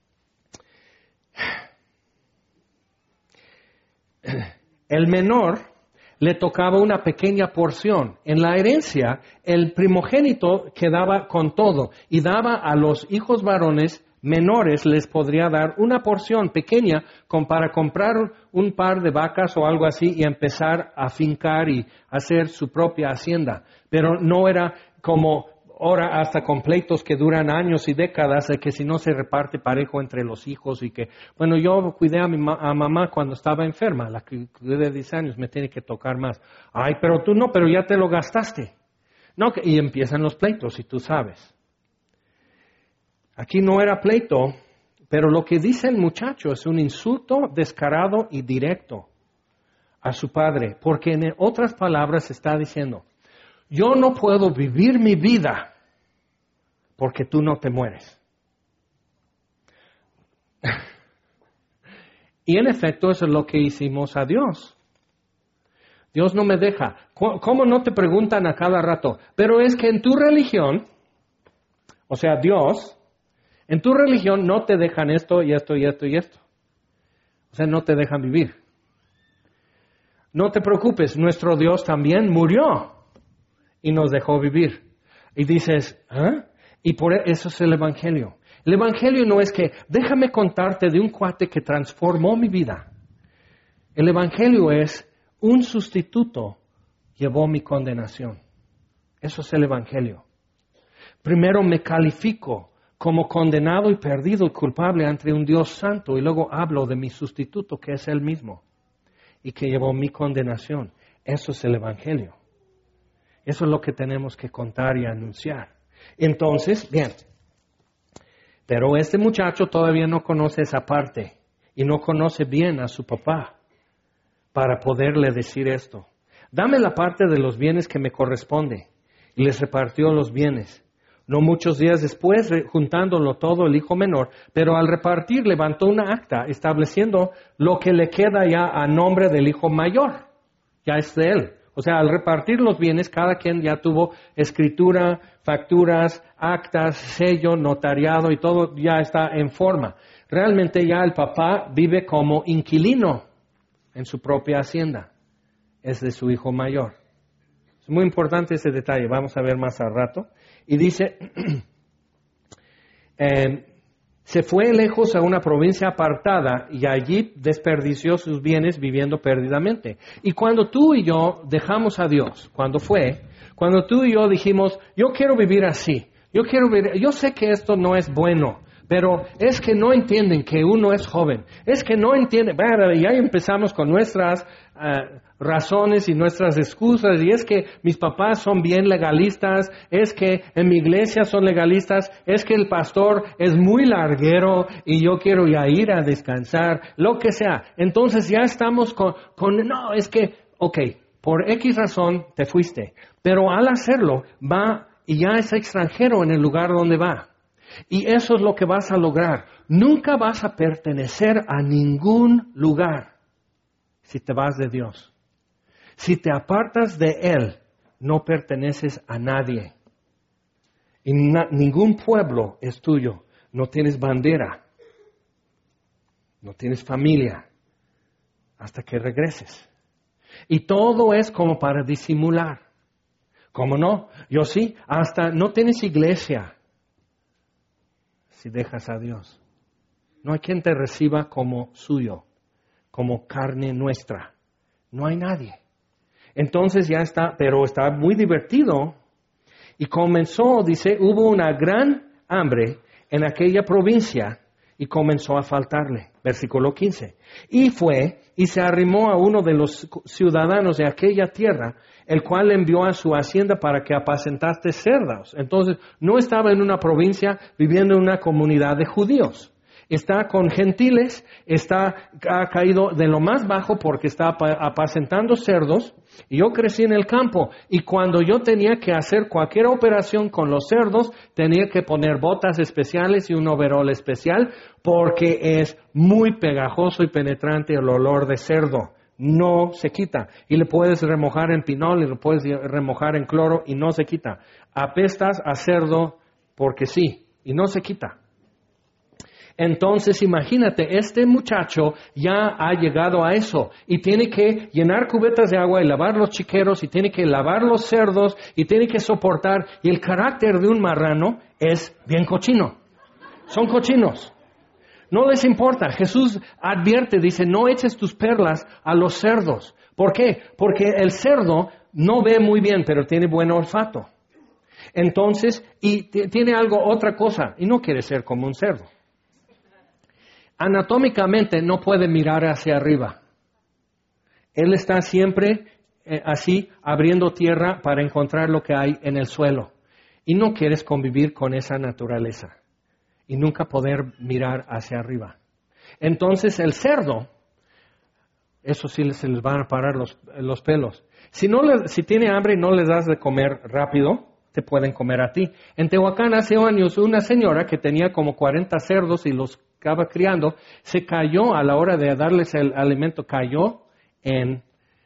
A: El menor le tocaba una pequeña porción. En la herencia, el primogénito quedaba con todo y daba a los hijos varones menores, les podría dar una porción pequeña para comprar un par de vacas o algo así y empezar a fincar y hacer su propia hacienda. Pero no era como ahora hasta con pleitos que duran años y décadas, de que si no se reparte parejo entre los hijos y que, bueno, yo cuidé a mamá cuando estaba enferma, la que cuidé de 10 años, me tiene que tocar más. Ay, pero tú no, pero ya te lo gastaste. No, y empiezan los pleitos, y tú sabes. Aquí no era pleito, pero lo que dice el muchacho es un insulto descarado y directo a su padre, porque en otras palabras está diciendo, yo no puedo vivir mi vida porque tú no te mueres. Y en efecto eso es lo que hicimos a Dios. Dios no me deja. ¿Cómo no te preguntan a cada rato? Pero es que en tu religión, o sea, Dios, en tu religión no te dejan esto y esto y esto y esto. O sea, no te dejan vivir. No te preocupes, nuestro Dios también murió y nos dejó vivir. Y dices, ¿ah? Y por eso es el Evangelio. El Evangelio no es que, déjame contarte de un cuate que transformó mi vida. El Evangelio es, un sustituto llevó mi condenación. Eso es el Evangelio. Primero me califico como condenado y perdido y culpable ante un Dios santo y luego hablo de mi sustituto que es Él mismo y que llevó mi condenación. Eso es el Evangelio. Eso es lo que tenemos que contar y anunciar. Entonces, bien, pero este muchacho todavía no conoce esa parte y no conoce bien a su papá para poderle decir esto. Dame la parte de los bienes que me corresponde. Y les repartió los bienes. No muchos días después, juntándolo todo el hijo menor, pero al repartir levantó una acta estableciendo lo que le queda ya a nombre del hijo mayor. Ya es de él. O sea, al repartir los bienes, cada quien ya tuvo escritura, facturas, actas, sello, notariado y todo ya está en forma. Realmente ya el papá vive como inquilino en su propia hacienda. Es de su hijo mayor. Es muy importante ese detalle, vamos a ver más al rato. Y dice, se fue lejos a una provincia apartada y allí desperdició sus bienes viviendo perdidamente. Y cuando tú y yo dejamos a Dios, cuando tú y yo dijimos, yo quiero vivir así, yo sé que esto no es bueno, pero es que no entienden que uno es joven, es que no entienden, y ahí empezamos con nuestras razones y nuestras excusas, y es que mis papás son bien legalistas, es que en mi iglesia son legalistas, es que el pastor es muy larguero y yo quiero ya ir a descansar, lo que sea. Entonces ya estamos no, es que, ok, por X razón te fuiste, pero al hacerlo va y ya es extranjero en el lugar donde va. Y eso es lo que vas a lograr. Nunca vas a pertenecer a ningún lugar si te vas de Dios. Si te apartas de Él, no perteneces a nadie. Y ningún pueblo es tuyo. No tienes bandera. No tienes familia. Hasta que regreses. Y todo es como para disimular. ¿Cómo no? Yo sí. Hasta no tienes iglesia. Si dejas a Dios. No hay quien te reciba como suyo. Como carne nuestra. No hay nadie. Entonces ya está, pero está muy divertido. Y comenzó, dice, hubo una gran hambre en aquella provincia y comenzó a faltarle. Versículo 15. Y fue y se arrimó a uno de los ciudadanos de aquella tierra, el cual le envió a su hacienda para que apacentase cerdos. Entonces, no estaba en una provincia viviendo en una comunidad de judíos. Está con gentiles, ha caído de lo más bajo porque está apacentando cerdos. Y yo crecí en el campo y cuando yo tenía que hacer cualquier operación con los cerdos, tenía que poner botas especiales y un overol especial porque es muy pegajoso y penetrante el olor de cerdo. No se quita. Y le puedes remojar en pinol y le puedes remojar en cloro y no se quita. Apestas a cerdo porque sí y no se quita. Entonces, imagínate, este muchacho ya ha llegado a eso y tiene que llenar cubetas de agua y lavar los chiqueros y tiene que lavar los cerdos y tiene que soportar. Y el carácter de un marrano es bien cochino. Son cochinos. No les importa. Jesús advierte, dice, no eches tus perlas a los cerdos. ¿Por qué? Porque el cerdo no ve muy bien, pero tiene buen olfato. Entonces, y tiene otra cosa, y no quiere ser como un cerdo. Anatómicamente no puede mirar hacia arriba. Él está siempre así, abriendo tierra para encontrar lo que hay en el suelo. Y no quieres convivir con esa naturaleza. Y nunca poder mirar hacia arriba. Entonces el cerdo, eso sí se les van a parar los pelos. Si tiene hambre y no les das de comer rápido, te pueden comer a ti. En Tehuacán hace años una señora que tenía como 40 cerdos y los estaba criando, se cayó a la hora de darles el alimento, cayó en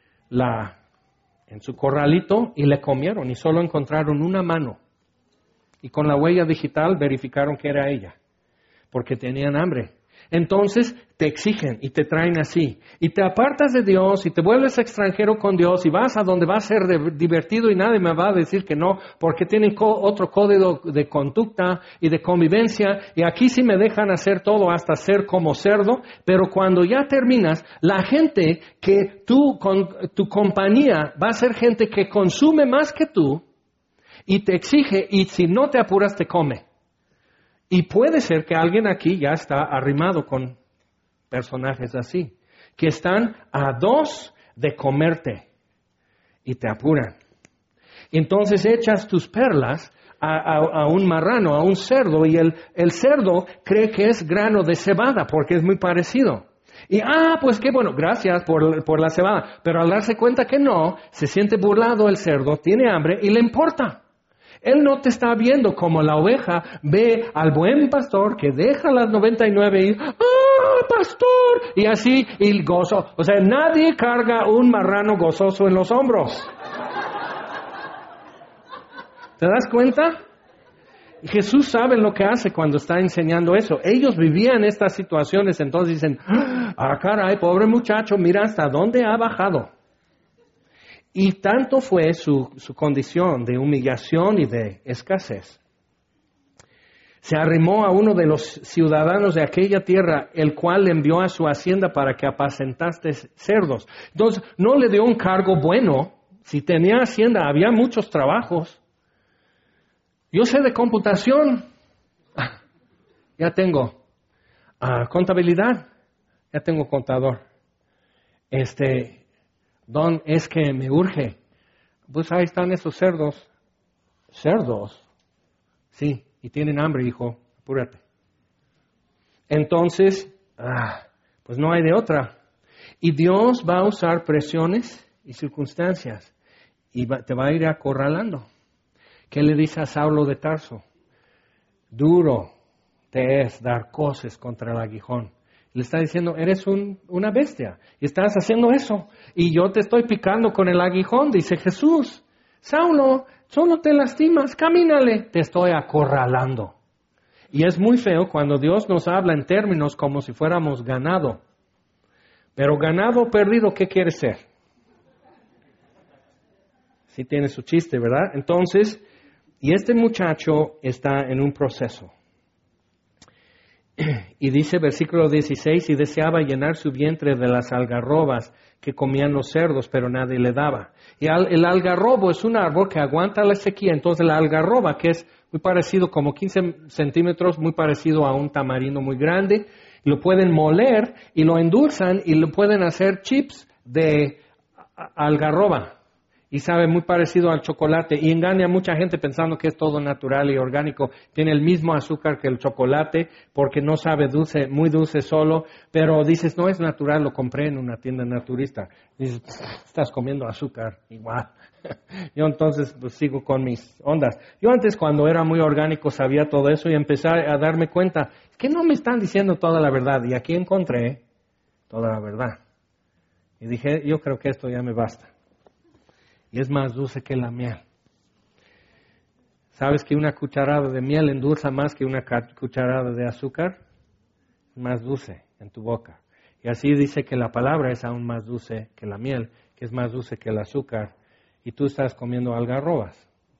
A: su corralito y le comieron y solo encontraron una mano. Y con la huella digital verificaron que era ella, porque tenían hambre. Entonces te exigen y te traen así. Y te apartas de Dios y te vuelves extranjero con Dios y vas a donde va a ser divertido y nadie me va a decir que no, porque tienen otro código de conducta y de convivencia. Y aquí sí me dejan hacer todo hasta ser como cerdo. Pero cuando ya terminas, la gente que con tu compañía va a ser gente que consume más que tú y te exige y si no te apuras te come. Y puede ser que alguien aquí ya está arrimado con personajes así, que están a 2 de comerte y te apuran. Entonces echas tus perlas a un marrano, a un cerdo, y el cerdo cree que es grano de cebada porque es muy parecido. Y, pues qué bueno, gracias por la cebada. Pero al darse cuenta que no, se siente burlado el cerdo, tiene hambre y le importa. Él no te está viendo como la oveja ve al buen pastor que deja las 99 y pastor! Y así, y gozo. O sea, nadie carga un marrano gozoso en los hombros. ¿Te das cuenta? Y Jesús sabe lo que hace cuando está enseñando eso. Ellos vivían estas situaciones, entonces dicen, caray, pobre muchacho, mira hasta dónde ha bajado. Y tanto fue su condición de humillación y de escasez. Se arrimó a uno de los ciudadanos de aquella tierra, el cual le envió a su hacienda para que apacentase cerdos. Entonces, no le dio un cargo bueno. Si tenía hacienda, había muchos trabajos. Yo sé de computación. Ya tengo. Contabilidad. Ya tengo contador. Don, es que me urge. Pues ahí están esos cerdos. ¿Cerdos? Sí, y tienen hambre, hijo. Apúrate. Entonces, pues no hay de otra. Y Dios va a usar presiones y circunstancias. Y te va a ir acorralando. ¿Qué le dice a Saulo de Tarso? Duro te es dar coces contra el aguijón. Le está diciendo, eres una bestia y estás haciendo eso. Y yo te estoy picando con el aguijón, dice Jesús. Saulo, solo te lastimas, camínale, te estoy acorralando. Y es muy feo cuando Dios nos habla en términos como si fuéramos ganado. Pero ganado o perdido, ¿qué quiere ser? Sí tiene su chiste, ¿verdad? Entonces, y este muchacho está en un proceso. Y dice versículo 16, y deseaba llenar su vientre de las algarrobas que comían los cerdos, pero nadie le daba. Y el algarrobo es un árbol que aguanta la sequía. Entonces la algarroba, que es muy parecido, como 15 centímetros, muy parecido a un tamarindo muy grande, lo pueden moler y lo endulzan y lo pueden hacer chips de algarroba. Y sabe muy parecido al chocolate. Y engaña a mucha gente pensando que es todo natural y orgánico. Tiene el mismo azúcar que el chocolate porque no sabe dulce, muy dulce solo. Pero dices, no es natural, lo compré en una tienda naturista. Dices, estás comiendo azúcar igual. Yo entonces pues, sigo con mis ondas. Yo antes cuando era muy orgánico sabía todo eso y empecé a darme cuenta que no me están diciendo toda la verdad. Y aquí encontré toda la verdad. Y dije, yo creo que esto ya me basta. Y es más dulce que la miel. ¿Sabes que una cucharada de miel endulza más que una cucharada de azúcar? Más dulce en tu boca. Y así dice que la palabra es aún más dulce que la miel, que es más dulce que el azúcar. Y tú estás comiendo algarrobas.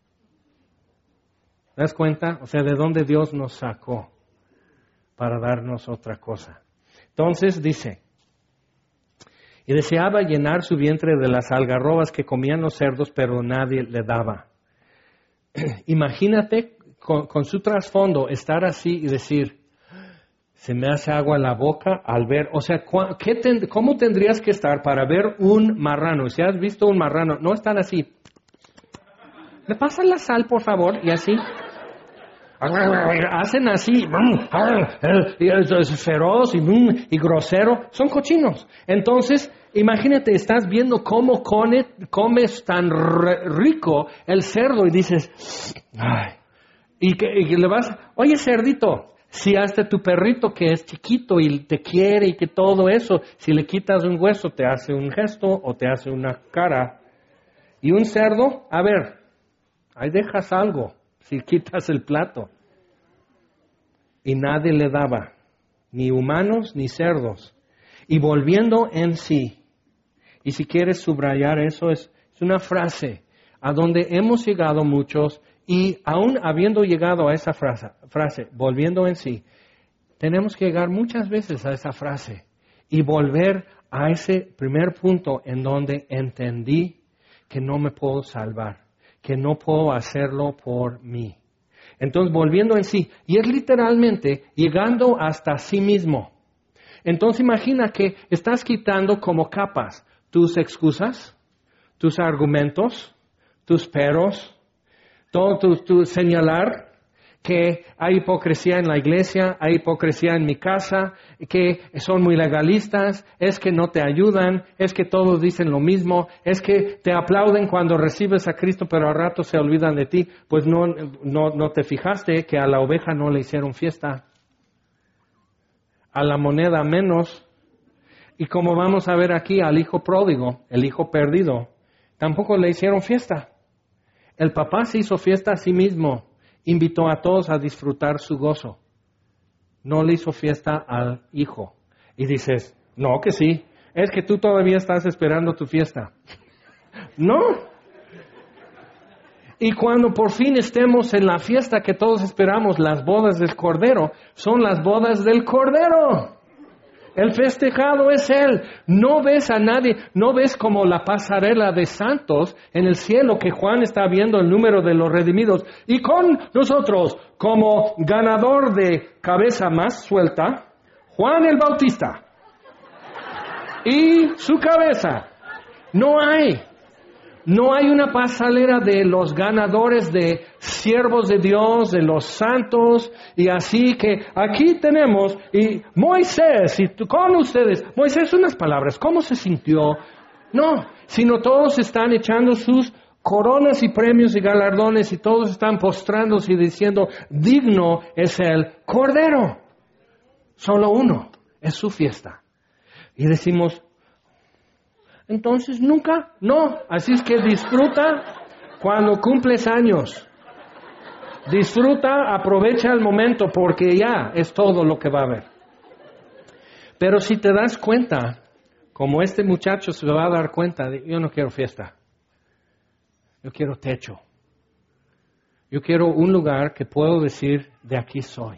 A: ¿Te das cuenta? O sea, ¿de dónde Dios nos sacó para darnos otra cosa? Entonces dice, y deseaba llenar su vientre de las algarrobas que comían los cerdos, pero nadie le daba. Imagínate con su trasfondo estar así y decir, se me hace agua en la boca al ver, o sea, ¿cómo tendrías que estar para ver un marrano? Si has visto un marrano, no están así. ¿Me pasan la sal, por favor? Y así. Hacen así, es feroz y grosero, son cochinos. Entonces, imagínate, estás viendo cómo comes tan rico el cerdo y dices, ay, y le vas, oye cerdito, si hasta tu perrito que es chiquito y te quiere y que todo eso, si le quitas un hueso te hace un gesto o te hace una cara. Y un cerdo, a ver, ahí dejas algo. Si quitas el plato. Y nadie le daba, ni humanos ni cerdos. Y volviendo en sí. Y si quieres subrayar eso, es una frase a donde hemos llegado muchos y aún habiendo llegado a esa frase, volviendo en sí, tenemos que llegar muchas veces a esa frase y volver a ese primer punto en donde entendí que no me puedo salvar, que no puedo hacerlo por mí. Entonces, volviendo en sí, y es literalmente llegando hasta sí mismo. Entonces, imagina que estás quitando como capas tus excusas, tus argumentos, tus peros, todo tu señalar que hay hipocresía en la iglesia, hay hipocresía en mi casa, que son muy legalistas, es que no te ayudan, es que todos dicen lo mismo, es que te aplauden cuando recibes a Cristo, pero al rato se olvidan de ti. Pues no te fijaste que a la oveja no le hicieron fiesta, a la moneda menos, y como vamos a ver aquí al hijo pródigo, el hijo perdido, tampoco le hicieron fiesta. El papá se hizo fiesta a sí mismo. Invitó a todos a disfrutar su gozo. No le hizo fiesta al hijo. Y dices, no, que sí. Es que tú todavía estás esperando tu fiesta. No. Y cuando por fin estemos en la fiesta que todos esperamos, las bodas del Cordero, son las bodas del Cordero. El festejado es Él. No ves a nadie, no ves como la pasarela de santos en el cielo que Juan está viendo el número de los redimidos. Y con nosotros, como ganador de cabeza más suelta, Juan el Bautista. Y su cabeza. No hay una pasarela de los ganadores de siervos de Dios, de los santos, y así que aquí tenemos, y Moisés, y con ustedes, Moisés, unas palabras, ¿cómo se sintió? No, sino todos están echando sus coronas y premios y galardones, y todos están postrándose y diciendo, digno es el Cordero. Solo uno, es su fiesta. Y decimos, entonces nunca, no, así es que disfruta Cuando cumples años, disfruta, aprovecha el momento porque ya es todo lo que va a haber. Pero si te das cuenta, como este muchacho se va a dar cuenta, yo no quiero fiesta, yo quiero techo. Yo quiero un lugar que puedo decir, de aquí soy.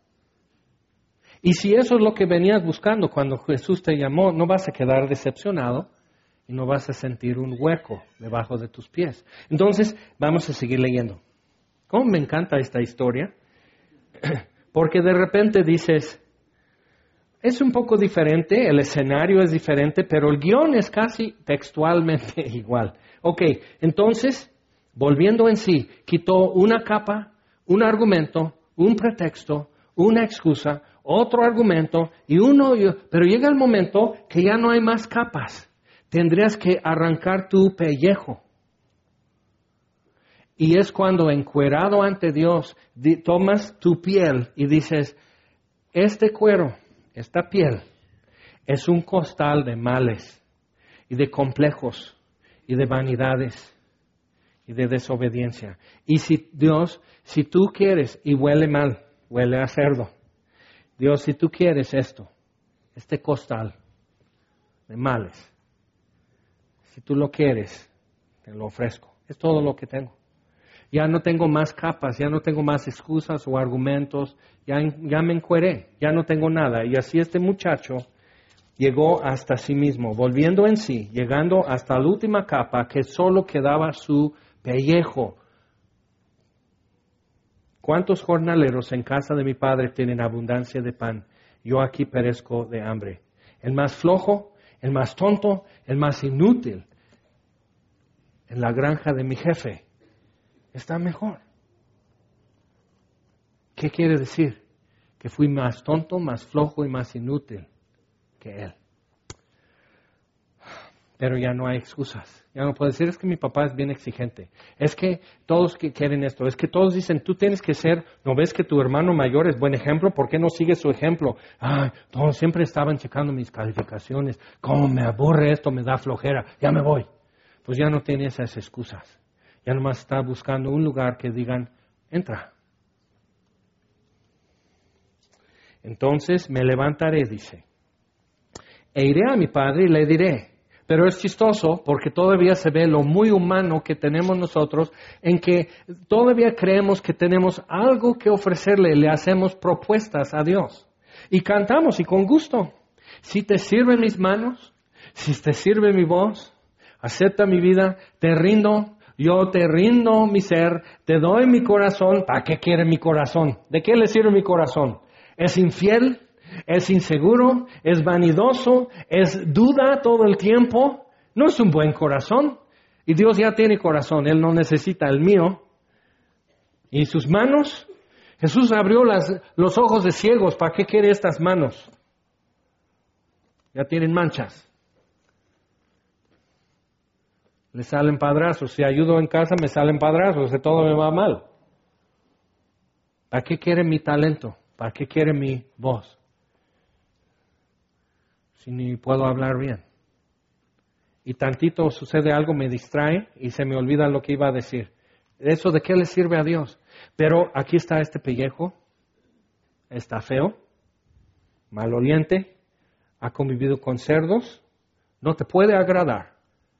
A: Y si eso es lo que venías buscando cuando Jesús te llamó, no vas a quedar decepcionado y no vas a sentir un hueco debajo de tus pies. Entonces, vamos a seguir leyendo. ¿Cómo me encanta esta historia? Porque de repente dices, es un poco diferente, el escenario es diferente, pero el guión es casi textualmente igual. Ok, entonces, volviendo en sí, quitó una capa, un argumento, un pretexto, una excusa, otro argumento pero llega el momento que ya no hay más capas. Tendrías que arrancar tu pellejo. Y es cuando encuerado ante Dios, tomas tu piel y dices, este cuero, esta piel, es un costal de males y de complejos y de vanidades y de desobediencia. Y si Dios, si tú quieres, y huele mal, huele a cerdo, Dios, si tú quieres esto, este costal de males, si tú lo quieres, te lo ofrezco. Es todo lo que tengo. Ya no tengo más capas, ya no tengo más excusas o argumentos, ya me encueré, ya no tengo nada. Y así este muchacho llegó hasta sí mismo, volviendo en sí, llegando hasta la última capa que solo quedaba su pellejo. ¿Cuántos jornaleros en casa de mi padre tienen abundancia de pan? Yo aquí perezco de hambre. El más flojo, el más tonto, el más inútil, en la granja de mi jefe, está mejor. ¿Qué quiere decir? Que fui más tonto, más flojo y más inútil que él. Pero ya no hay excusas. Ya no puedo decir, es que mi papá es bien exigente. Es que todos quieren esto. Es que todos dicen, tú tienes que ser, ¿no ves que tu hermano mayor es buen ejemplo? ¿Por qué no sigues su ejemplo? Ay, todos siempre estaban checando mis calificaciones. ¿Cómo me aburre esto? Me da flojera. Ya me voy. Pues ya no tiene esas excusas. Ya nomás está buscando un lugar que digan, entra. Entonces me levantaré, dice, e iré a mi padre y le diré. Pero es chistoso porque todavía se ve lo muy humano que tenemos nosotros, en que todavía creemos que tenemos algo que ofrecerle, le hacemos propuestas a Dios. Y cantamos y con gusto. Si te sirven mis manos, si te sirve mi voz, acepta mi vida, te rindo, yo te rindo mi ser, te doy mi corazón. ¿Para qué quiere mi corazón? ¿De qué le sirve mi corazón? ¿Es infiel? ¿Es inseguro? ¿Es vanidoso? ¿Es duda todo el tiempo? No es un buen corazón. Y Dios ya tiene corazón, Él no necesita el mío. ¿Y sus manos? Jesús abrió los ojos de ciegos. ¿Para qué quiere estas manos? Ya tienen manchas. Le salen padrazos. Si ayudo en casa, me salen padrazos. De todo me va mal. ¿Para qué quiere mi talento? ¿Para qué quiere mi voz? Si ni puedo hablar bien. Y tantito sucede algo, me distrae y se me olvida lo que iba a decir. ¿Eso de qué le sirve a Dios? Pero aquí está este pellejo. Está feo, maloliente, ha convivido con cerdos, no te puede agradar.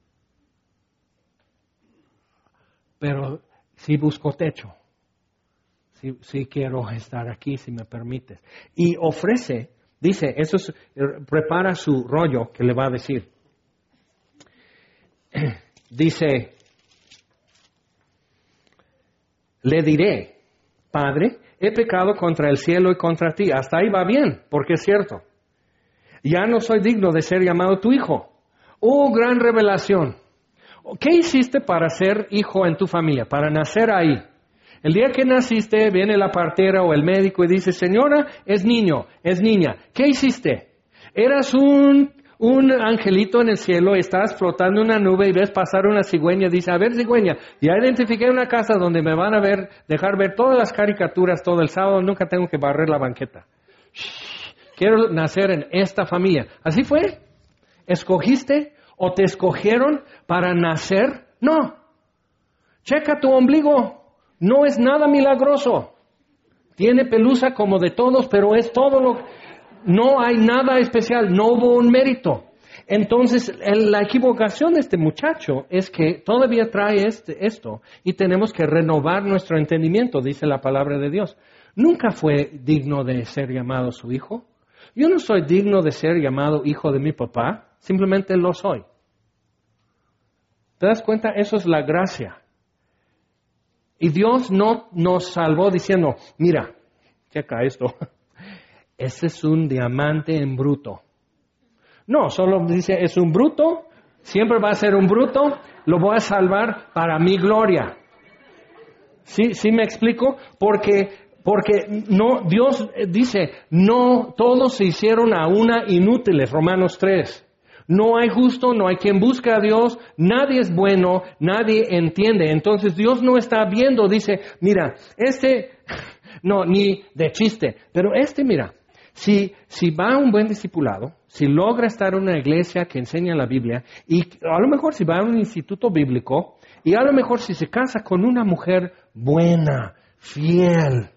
A: Pero sí busco techo. Sí quiero estar aquí, si me permites. Y ofrece, dice, prepara su rollo que le va a decir. Dice, le diré, Padre, he pecado contra el cielo y contra ti. Hasta ahí va bien, porque es cierto. Ya no soy digno de ser llamado tu hijo. Oh, gran revelación. ¿Qué hiciste para ser hijo en tu familia? Para nacer ahí. El día que naciste, viene la partera o el médico y dice, señora, es niño, es niña. ¿Qué hiciste? Eras un angelito en el cielo, estás flotando en una nube y ves pasar una cigüeña. Dice, a ver, cigüeña, ya identifiqué una casa donde me van a dejar ver todas las caricaturas todo el sábado, nunca tengo que barrer la banqueta. Quiero nacer en esta familia. ¿Así fue? ¿Escogiste o te escogieron para nacer? No. Checa tu ombligo, no es nada milagroso. Tiene pelusa como de todos, pero es todo no hay nada especial, no hubo un mérito. Entonces, la equivocación de este muchacho es que todavía trae esto y tenemos que renovar nuestro entendimiento, dice la palabra de Dios. Nunca fue digno de ser llamado su hijo. Yo no soy digno de ser llamado hijo de mi papá, simplemente lo soy. ¿Te das cuenta? Eso es la gracia. Y Dios no nos salvó diciendo, mira, checa esto, ese es un diamante en bruto. No, solo dice, es un bruto, siempre va a ser un bruto, lo voy a salvar para mi gloria. ¿Sí me explico? Porque no, Dios dice, no todos se hicieron a una inútiles, Romanos 3. No hay justo, no hay quien busque a Dios, nadie es bueno, nadie entiende. Entonces Dios no está viendo, dice, mira, no, ni de chiste, pero mira, si va a un buen discipulado, si logra estar en una iglesia que enseña la Biblia, y a lo mejor si va a un instituto bíblico, y a lo mejor si se casa con una mujer buena, fiel,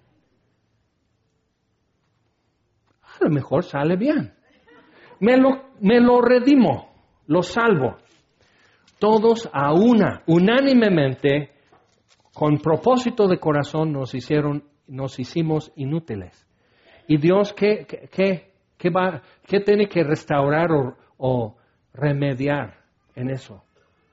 A: a lo mejor sale bien. Me lo redimo, lo salvo. Todos unánimemente, con propósito de corazón, nos hicimos inútiles. Y Dios, ¿qué tiene que restaurar o remediar en eso?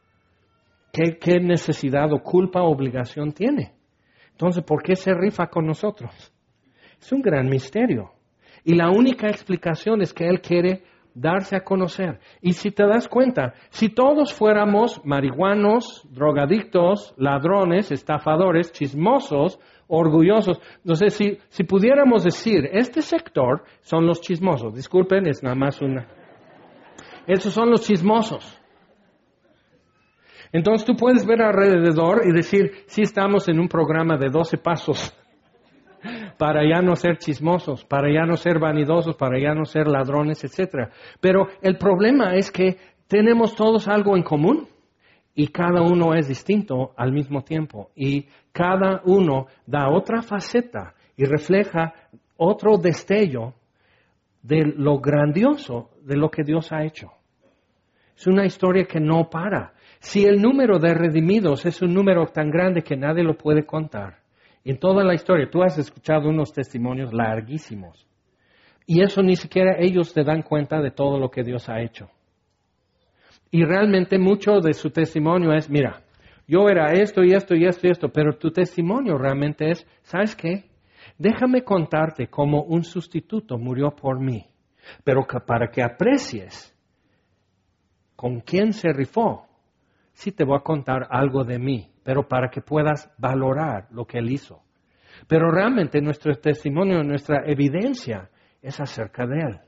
A: ¿Qué necesidad o culpa o obligación tiene? Entonces, ¿por qué se rifa con nosotros? Es un gran misterio. Y la única explicación es que Él quiere darse a conocer. Y si te das cuenta, si todos fuéramos marihuanos, drogadictos, ladrones, estafadores, chismosos, orgullosos, no sé, si pudiéramos decir, este sector son los chismosos, disculpen, es nada más esos son los chismosos. Entonces tú puedes ver alrededor y decir, sí estamos en un programa de 12 pasos para ya no ser chismosos, para ya no ser vanidosos, para ya no ser ladrones, etc. Pero el problema es que tenemos todos algo en común y cada uno es distinto al mismo tiempo. Y cada uno da otra faceta y refleja otro destello de lo grandioso de lo que Dios ha hecho. Es una historia que no para. Si el número de redimidos es un número tan grande que nadie lo puede contar, en toda la historia, tú has escuchado unos testimonios larguísimos. Y eso ni siquiera ellos te dan cuenta de todo lo que Dios ha hecho. Y realmente mucho de su testimonio es, mira, yo era esto y esto y esto y esto, pero tu testimonio realmente es, ¿sabes qué? Déjame contarte cómo un sustituto murió por mí, pero para que aprecies con quién se rifó, sí te voy a contar algo de mí, pero para que puedas valorar lo que Él hizo. Pero realmente nuestro testimonio, nuestra evidencia es acerca de Él.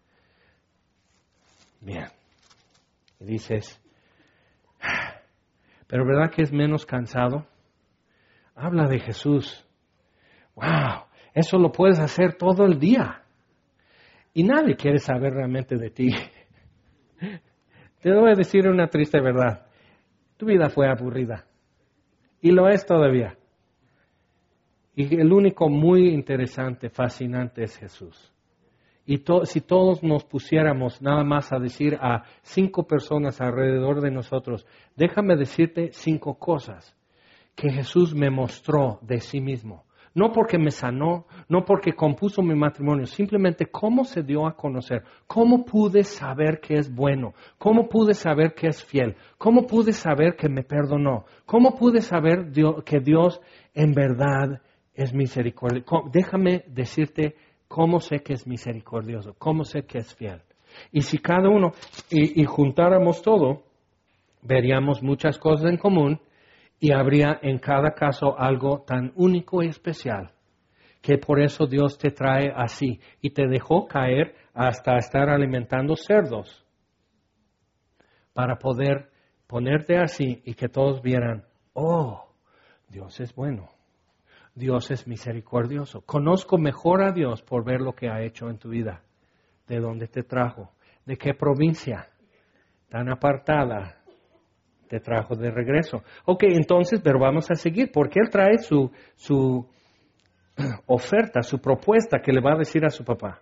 A: Bien. Y dices, pero ¿verdad que es menos cansado? Habla de Jesús. ¡Wow! Eso lo puedes hacer todo el día. Y nadie quiere saber realmente de ti. Te voy a decir una triste verdad. Tu vida fue aburrida. Y lo es todavía. Y el único muy interesante, fascinante es Jesús. Y si todos nos pusiéramos nada más a decir a 5 personas alrededor de nosotros, déjame decirte 5 cosas que Jesús me mostró de sí mismo. No porque me sanó, no porque compuso mi matrimonio, simplemente cómo se dio a conocer, cómo pude saber que es bueno, cómo pude saber que es fiel, cómo pude saber que me perdonó, cómo pude saber que Dios en verdad es misericordioso. Déjame decirte cómo sé que es misericordioso, cómo sé que es fiel. Y si cada uno, y juntáramos todo, veríamos muchas cosas en común, y habría en cada caso algo tan único y especial que por eso Dios te trae así y te dejó caer hasta estar alimentando cerdos para poder ponerte así y que todos vieran, oh, Dios es bueno, Dios es misericordioso. Conozco mejor a Dios por ver lo que ha hecho en tu vida, de dónde te trajo, de qué provincia tan apartada, te trajo de regreso. Ok, entonces, pero vamos a seguir, porque él trae su oferta, su propuesta que le va a decir a su papá.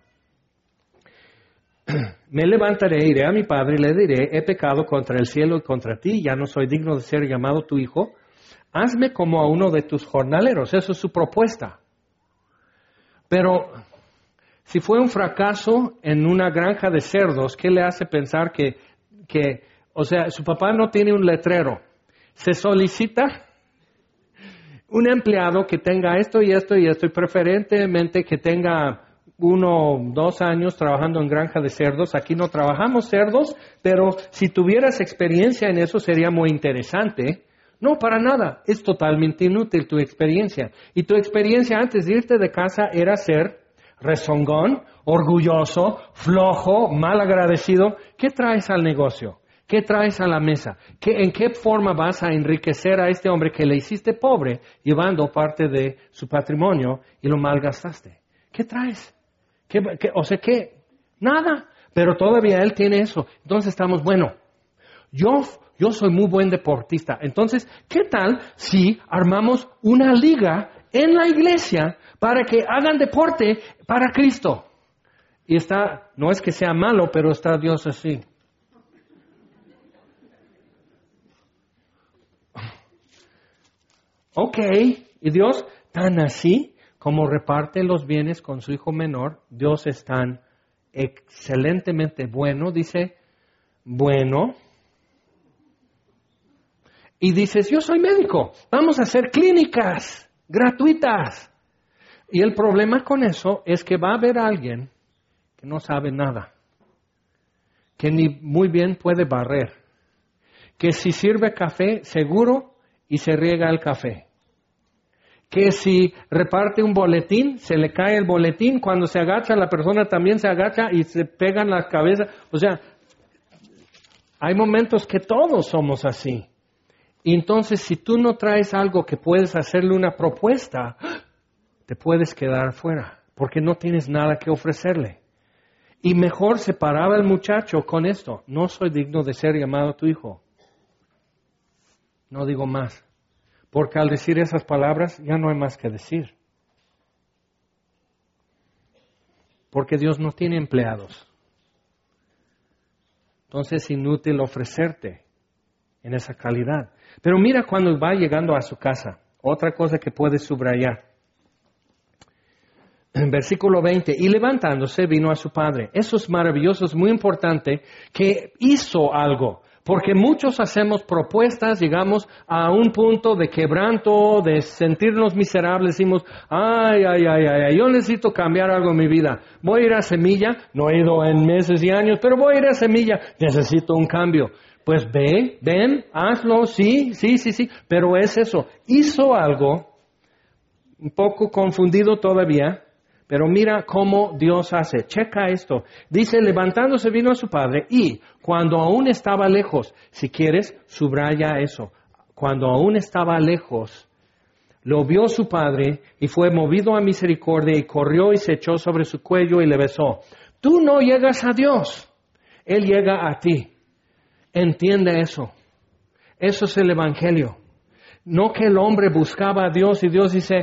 A: Me levantaré, iré a mi padre y le diré, he pecado contra el cielo y contra ti, ya no soy digno de ser llamado tu hijo. Hazme como a uno de tus jornaleros. Eso es su propuesta. Pero si fue un fracaso en una granja de cerdos, ¿qué le hace pensar o sea, su papá no tiene un letrero? Se solicita un empleado que tenga esto y esto y esto, y preferentemente que tenga 1 o 2 años trabajando en granja de cerdos. Aquí no trabajamos cerdos, pero si tuvieras experiencia en eso sería muy interesante. No, para nada. Es totalmente inútil tu experiencia. Y tu experiencia antes de irte de casa era ser rezongón, orgulloso, flojo, mal agradecido. ¿Qué traes al negocio? ¿Qué traes a la mesa? ¿En qué forma vas a enriquecer a este hombre que le hiciste pobre, llevando parte de su patrimonio y lo malgastaste? ¿Qué traes? ¿Qué? Nada. Pero todavía él tiene eso. Entonces estamos, bueno, yo soy muy buen deportista. Entonces, ¿qué tal si armamos una liga en la iglesia para que hagan deporte para Cristo? Y no es que sea malo, pero está Dios así. Ok, y Dios tan así como reparte los bienes con su hijo menor, Dios es tan excelentemente bueno, dice, bueno. Y dices, yo soy médico, vamos a hacer clínicas gratuitas. Y el problema con eso es que va a haber alguien que no sabe nada, que ni muy bien puede barrer, que si sirve café, seguro, y se riega el café. Que si reparte un boletín, se le cae el boletín, cuando se agacha la persona también se agacha y se pegan las cabezas. O sea, hay momentos que todos somos así. Y entonces, si tú no traes algo que puedes hacerle una propuesta, te puedes quedar fuera, porque no tienes nada que ofrecerle. Y mejor se paraba el muchacho con esto: no soy digno de ser llamado tu hijo. No digo más, porque al decir esas palabras ya no hay más que decir. Porque Dios no tiene empleados. Entonces es inútil ofrecerte en esa calidad. Pero mira cuando va llegando a su casa, otra cosa que puedes subrayar. En versículo 20, y levantándose vino a su padre. Eso es maravilloso, es muy importante que hizo algo. Porque muchos hacemos propuestas, llegamos a un punto de quebranto, de sentirnos miserables, decimos, ay, yo necesito cambiar algo en mi vida. Voy a ir a Semilla, no he ido en meses y años, pero voy a ir a Semilla, necesito un cambio. Pues ven, hazlo, sí, pero es eso. Hizo algo, un poco confundido todavía, pero mira cómo Dios hace. Checa esto. Dice, levantándose vino a su padre y cuando aún estaba lejos, si quieres, subraya eso. Cuando aún estaba lejos, lo vio su padre y fue movido a misericordia y corrió y se echó sobre su cuello y le besó. Tú no llegas a Dios, Él llega a ti. Entiende eso. Eso es el Evangelio. No que el hombre buscaba a Dios y Dios dice,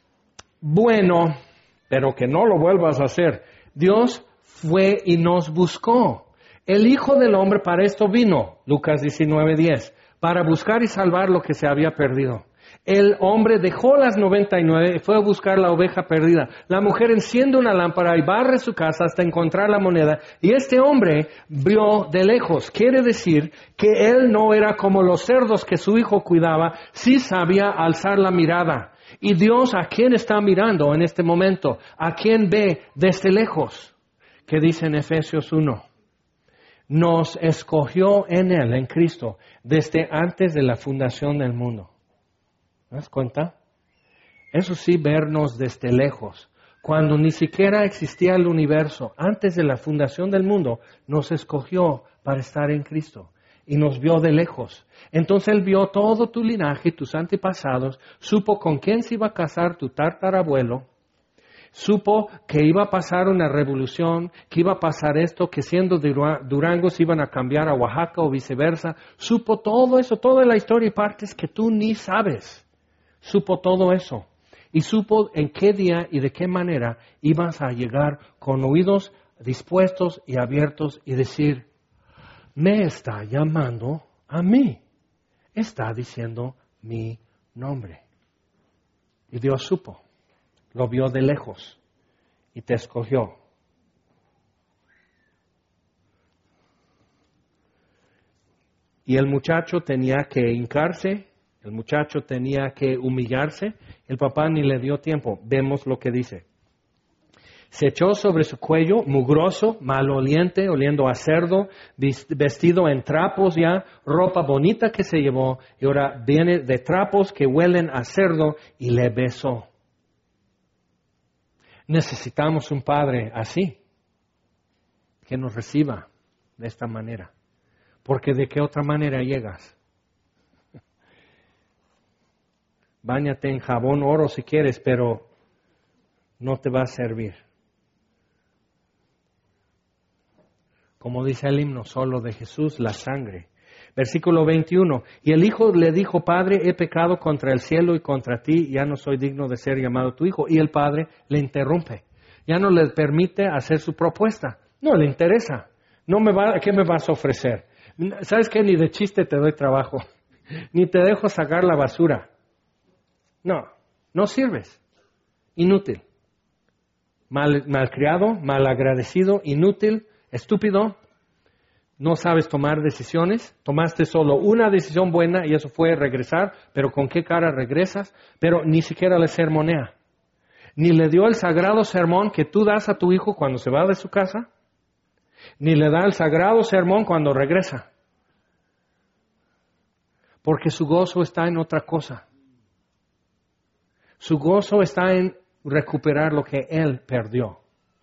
A: bueno, pero que no lo vuelvas a hacer. Dios fue y nos buscó. El Hijo del Hombre para esto vino, Lucas 19:10, para buscar y salvar lo que se había perdido. El hombre dejó las 99 y fue a buscar la oveja perdida. La mujer enciende una lámpara y barre su casa hasta encontrar la moneda. Y este hombre vio de lejos. Quiere decir que él no era como los cerdos que su hijo cuidaba, sí sabía alzar la mirada. Y Dios, ¿a quién está mirando en este momento? ¿A quién ve desde lejos? ¿Qué dice en Efesios 1? Nos escogió en Él, en Cristo, desde antes de la fundación del mundo. ¿Te das cuenta? Eso sí, vernos desde lejos. Cuando ni siquiera existía el universo, antes de la fundación del mundo, nos escogió para estar en Cristo. Y nos vio de lejos. Entonces Él vio todo tu linaje, tus antepasados, supo con quién se iba a casar tu tatarabuelo, Supo que iba a pasar una revolución, que iba a pasar esto, que siendo Durangos iban a cambiar a Oaxaca o viceversa. Supo todo eso, toda la historia y partes que tú ni sabes. Supo todo eso. Y supo en qué día y de qué manera ibas a llegar con oídos dispuestos y abiertos y decir, me está llamando a mí. Está diciendo mi nombre. Y Dios supo, lo vio de lejos y te escogió. Y el muchacho tenía que hincarse, el muchacho tenía que humillarse, el papá ni le dio tiempo. Vemos lo que dice. Se echó sobre su cuello, mugroso, maloliente, oliendo a cerdo, vestido en trapos ya, ropa bonita que se llevó, y ahora viene de trapos que huelen a cerdo, y le besó. Necesitamos un padre así, que nos reciba de esta manera. Porque ¿de qué otra manera llegas? Báñate en jabón oro si quieres, pero no te va a servir. Como dice el himno, solo de Jesús la sangre. Versículo 21. Y el hijo le dijo, Padre, he pecado contra el cielo y contra ti, ya no soy digno de ser llamado tu hijo. Y el padre le interrumpe. Ya no le permite hacer su propuesta. No le interesa. ¿Qué me vas a ofrecer? ¿Sabes qué? Ni de chiste te doy trabajo. Ni te dejo sacar la basura. No sirves. Inútil. Malcriado, malagradecido, inútil, estúpido. No sabes tomar decisiones. Tomaste solo una decisión buena y eso fue regresar. Pero ¿con qué cara regresas? Pero ni siquiera le sermonea. Ni le dio el sagrado sermón que tú das a tu hijo cuando se va de su casa. Ni le da el sagrado sermón cuando regresa. Porque su gozo está en otra cosa. Su gozo está en recuperar lo que él perdió.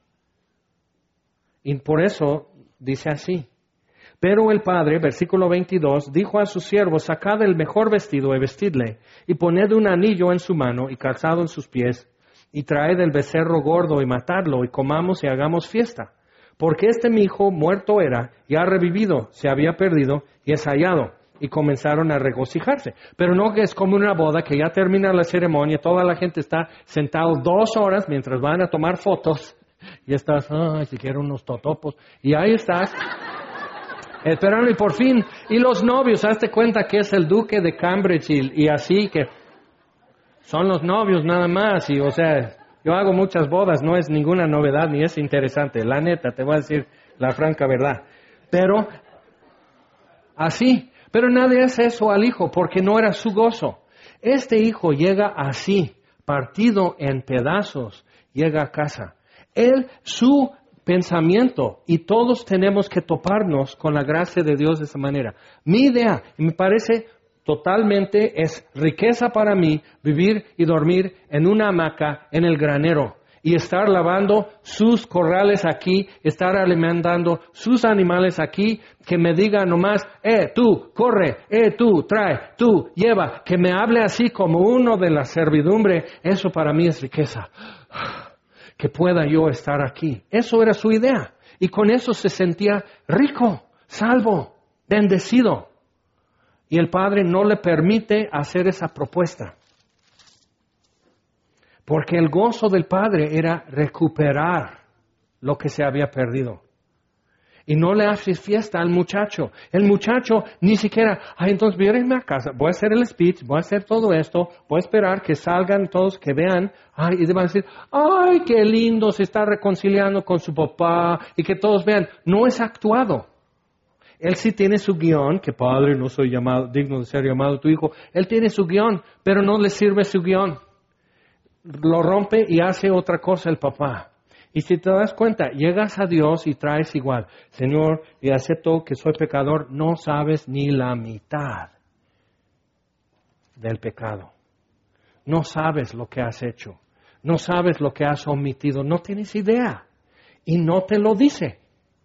A: Y por eso dice así. Pero el padre, versículo 22, dijo a sus siervos, sacad el mejor vestido y vestidle, y poned un anillo en su mano y calzado en sus pies, y traed el becerro gordo y matadlo, y comamos y hagamos fiesta. Porque mi hijo muerto era, y ha revivido, se había perdido, y es hallado. Y comenzaron a regocijarse. Pero no que es como una boda que ya termina la ceremonia, toda la gente está sentado 2 horas mientras van a tomar fotos, y estás, si quiero unos totopos, y ahí estás, esperando y por fin, y los novios, hazte cuenta que es el duque de Cambridge y así que son los novios nada más, y o sea, yo hago muchas bodas, no es ninguna novedad ni es interesante, la neta, te voy a decir la franca verdad, pero así. Pero nadie hace eso al hijo porque no era su gozo. Este hijo llega así, partido en pedazos, llega a casa. Su pensamiento, y todos tenemos que toparnos con la gracia de Dios de esa manera. Mi idea, y me parece totalmente, es riqueza para mí vivir y dormir en una hamaca en el granero. Y estar lavando sus corrales aquí, estar alimentando sus animales aquí, que me diga nomás, tú, corre, tú, trae, tú, lleva, que me hable así como uno de la servidumbre, eso para mí es riqueza. Que pueda yo estar aquí. Eso era su idea. Y con eso se sentía rico, salvo, bendecido. Y el padre no le permite hacer esa propuesta. Porque el gozo del padre era recuperar lo que se había perdido. Y no le hace fiesta al muchacho. El muchacho ni siquiera, entonces voy a irme a casa, voy a hacer el speech, voy a hacer todo esto, voy a esperar que salgan todos, que vean, y van a decir, qué lindo, se está reconciliando con su papá, y que todos vean. No es actuado. Él sí tiene su guión, que padre, no soy digno de ser llamado tu hijo. Él tiene su guión, pero no le sirve su guión. Lo rompe y hace otra cosa el papá. Y si te das cuenta, llegas a Dios y traes igual. Señor, y acepto que soy pecador, no sabes ni la mitad del pecado. No sabes lo que has hecho. No sabes lo que has omitido. No tienes idea. Y no te lo dice.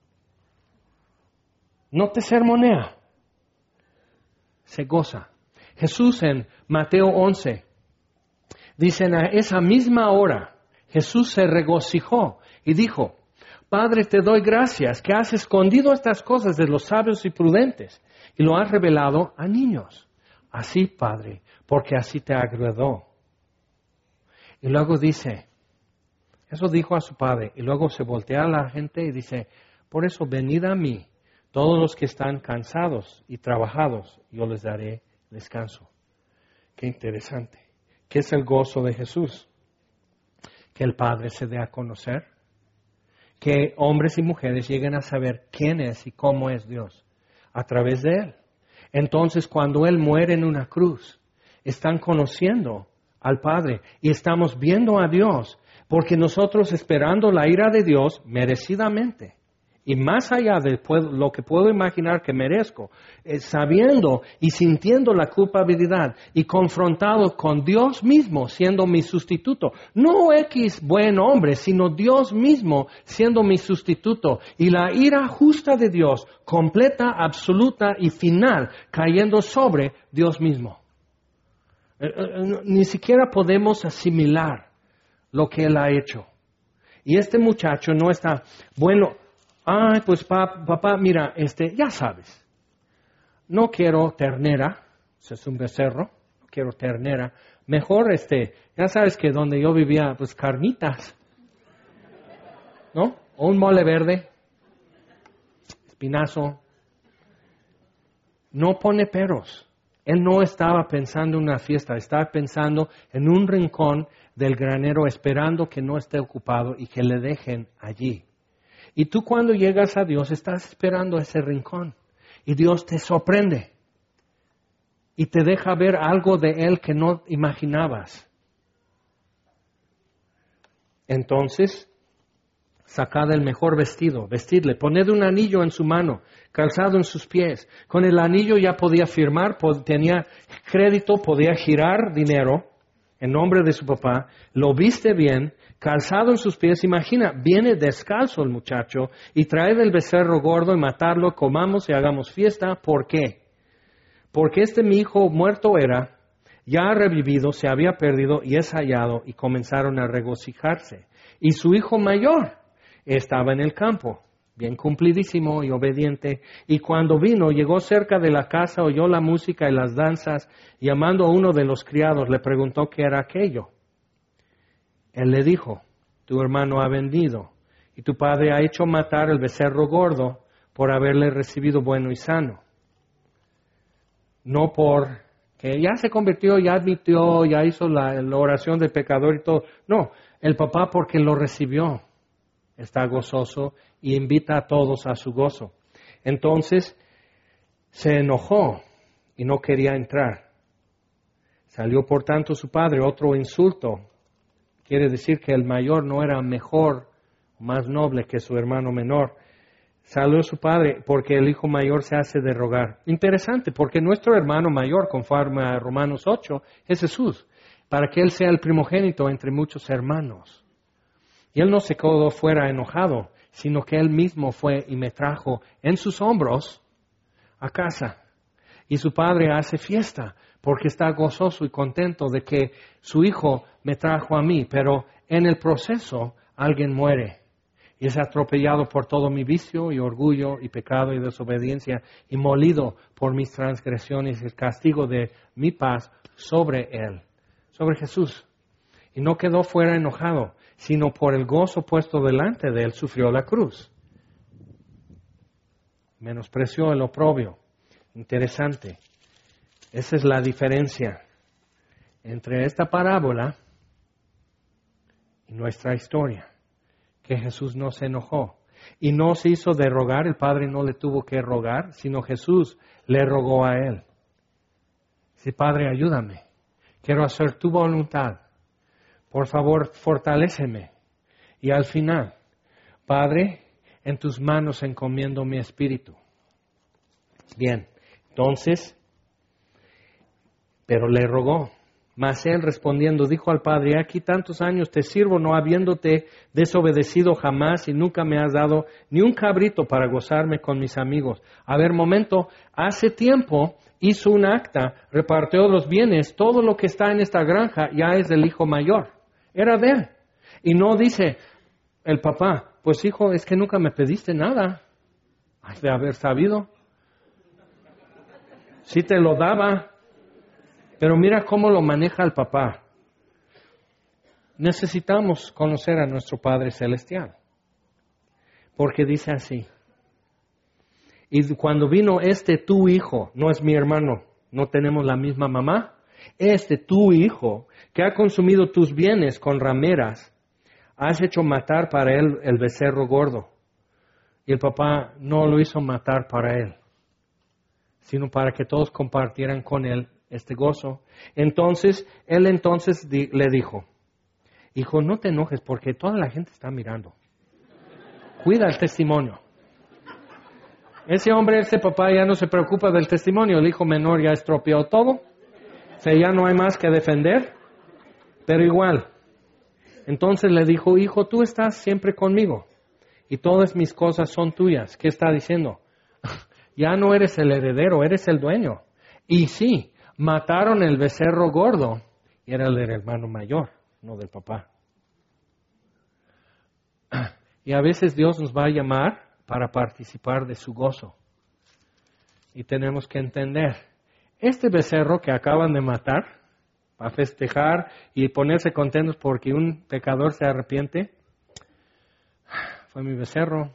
A: No te sermonea. Se goza. Jesús en Mateo 11. Dicen a esa misma hora, Jesús se regocijó y dijo, Padre, te doy gracias que has escondido estas cosas de los sabios y prudentes y lo has revelado a niños. Así, Padre, porque así te agradó. Y luego dice, eso dijo a su Padre, y luego se voltea a la gente y dice, por eso venid a mí, todos los que están cansados y trabajados, yo les daré descanso. Qué interesante. ¿Qué es el gozo de Jesús? Que el Padre se dé a conocer, que hombres y mujeres lleguen a saber quién es y cómo es Dios a través de Él. Entonces, cuando Él muere en una cruz, están conociendo al Padre y estamos viendo a Dios, porque nosotros esperando la ira de Dios merecidamente, y más allá de lo que puedo imaginar que merezco, sabiendo y sintiendo la culpabilidad y confrontado con Dios mismo siendo mi sustituto. No X buen hombre, sino Dios mismo siendo mi sustituto. Y la ira justa de Dios, completa, absoluta y final, cayendo sobre Dios mismo. Ni siquiera podemos asimilar lo que Él ha hecho. Y este muchacho no está, bueno, ay, pues papá, mira, ya sabes, no quiero ternera, ese es un becerro, no quiero ternera, mejor ya sabes que donde yo vivía, pues carnitas, ¿no? O un mole verde, espinazo, no pone peros. Él no estaba pensando en una fiesta, estaba pensando en un rincón del granero esperando que no esté ocupado y que le dejen allí. Y tú cuando llegas a Dios estás esperando ese rincón y Dios te sorprende y te deja ver algo de Él que no imaginabas. Entonces, sacad el mejor vestido, vestidle, poned un anillo en su mano, calzado en sus pies. Con el anillo ya podía firmar, tenía crédito, podía girar dinero en nombre de su papá, lo viste bien, calzado en sus pies. Imagina, viene descalzo el muchacho y trae el becerro gordo y matarlo, comamos y hagamos fiesta. ¿Por qué? Porque mi hijo muerto era, ya ha revivido, se había perdido y es hallado, y comenzaron a regocijarse. Y su hijo mayor estaba en el campo, bien cumplidísimo y obediente, y cuando vino, llegó cerca de la casa, oyó la música y las danzas, y llamando a uno de los criados, le preguntó qué era aquello. Él le dijo, tu hermano ha vendido, y tu padre ha hecho matar el becerro gordo por haberle recibido bueno y sano. No por que ya se convirtió, ya admitió, ya hizo la oración del pecador y todo. No, el papá porque lo recibió. Está gozoso y invita a todos a su gozo. Entonces se enojó y no quería entrar. Salió por tanto su padre, otro insulto. Quiere decir que el mayor no era mejor, más noble que su hermano menor. Salió su padre porque el hijo mayor se hace de rogar. Interesante, porque nuestro hermano mayor, conforme a Romanos 8, es Jesús, para que Él sea el primogénito entre muchos hermanos. Y Él no se quedó fuera enojado, sino que Él mismo fue y me trajo en sus hombros a casa. Y su padre hace fiesta porque está gozoso y contento de que su hijo me trajo a mí, pero en el proceso alguien muere. Y es atropellado por todo mi vicio y orgullo y pecado y desobediencia y molido por mis transgresiones y el castigo de mi paz sobre Él, sobre Jesús. Y no quedó fuera enojado, sino por el gozo puesto delante de Él sufrió la cruz. Menospreció el oprobio. Interesante. Esa es la diferencia entre esta parábola y nuestra historia. Que Jesús no se enojó y no se hizo de rogar, el Padre no le tuvo que rogar, sino Jesús le rogó a Él. Sí, Padre, ayúdame, quiero hacer tu voluntad, por favor, fortaléceme. Y al final, Padre, en tus manos encomiendo mi espíritu. Bien, entonces, pero le rogó. Mas él respondiendo dijo al padre, aquí tantos años te sirvo no habiéndote desobedecido jamás y nunca me has dado ni un cabrito para gozarme con mis amigos. A ver, momento, hace tiempo hizo un acta, repartió los bienes, todo lo que está en esta granja ya es del hijo mayor, era de él. Y no dice el papá, pues hijo, es que nunca me pediste nada. Has de haber sabido. Sí te lo daba. Pero mira cómo lo maneja el papá. Necesitamos conocer a nuestro Padre Celestial. Porque dice así. Y cuando vino tu hijo, no es mi hermano, no tenemos la misma mamá. Tu hijo, que ha consumido tus bienes con rameras, has hecho matar para él el becerro gordo. Y el papá no lo hizo matar para él, sino para que todos compartieran con él este gozo. Entonces, él le dijo, hijo, no te enojes porque toda la gente está mirando. Cuida el testimonio. Ese papá ya no se preocupa del testimonio. El hijo menor ya estropeó todo. O sea, ya no hay más que defender. Pero igual. Entonces le dijo, hijo, tú estás siempre conmigo. Y todas mis cosas son tuyas. ¿Qué está diciendo? Ya no eres el heredero, eres el dueño. Y sí, mataron el becerro gordo. Y era el del hermano mayor, no del papá. Y a veces Dios nos va a llamar para participar de su gozo. Y tenemos que entender, este becerro que acaban de matar, para festejar y ponerse contentos porque un pecador se arrepiente, fue mi becerro.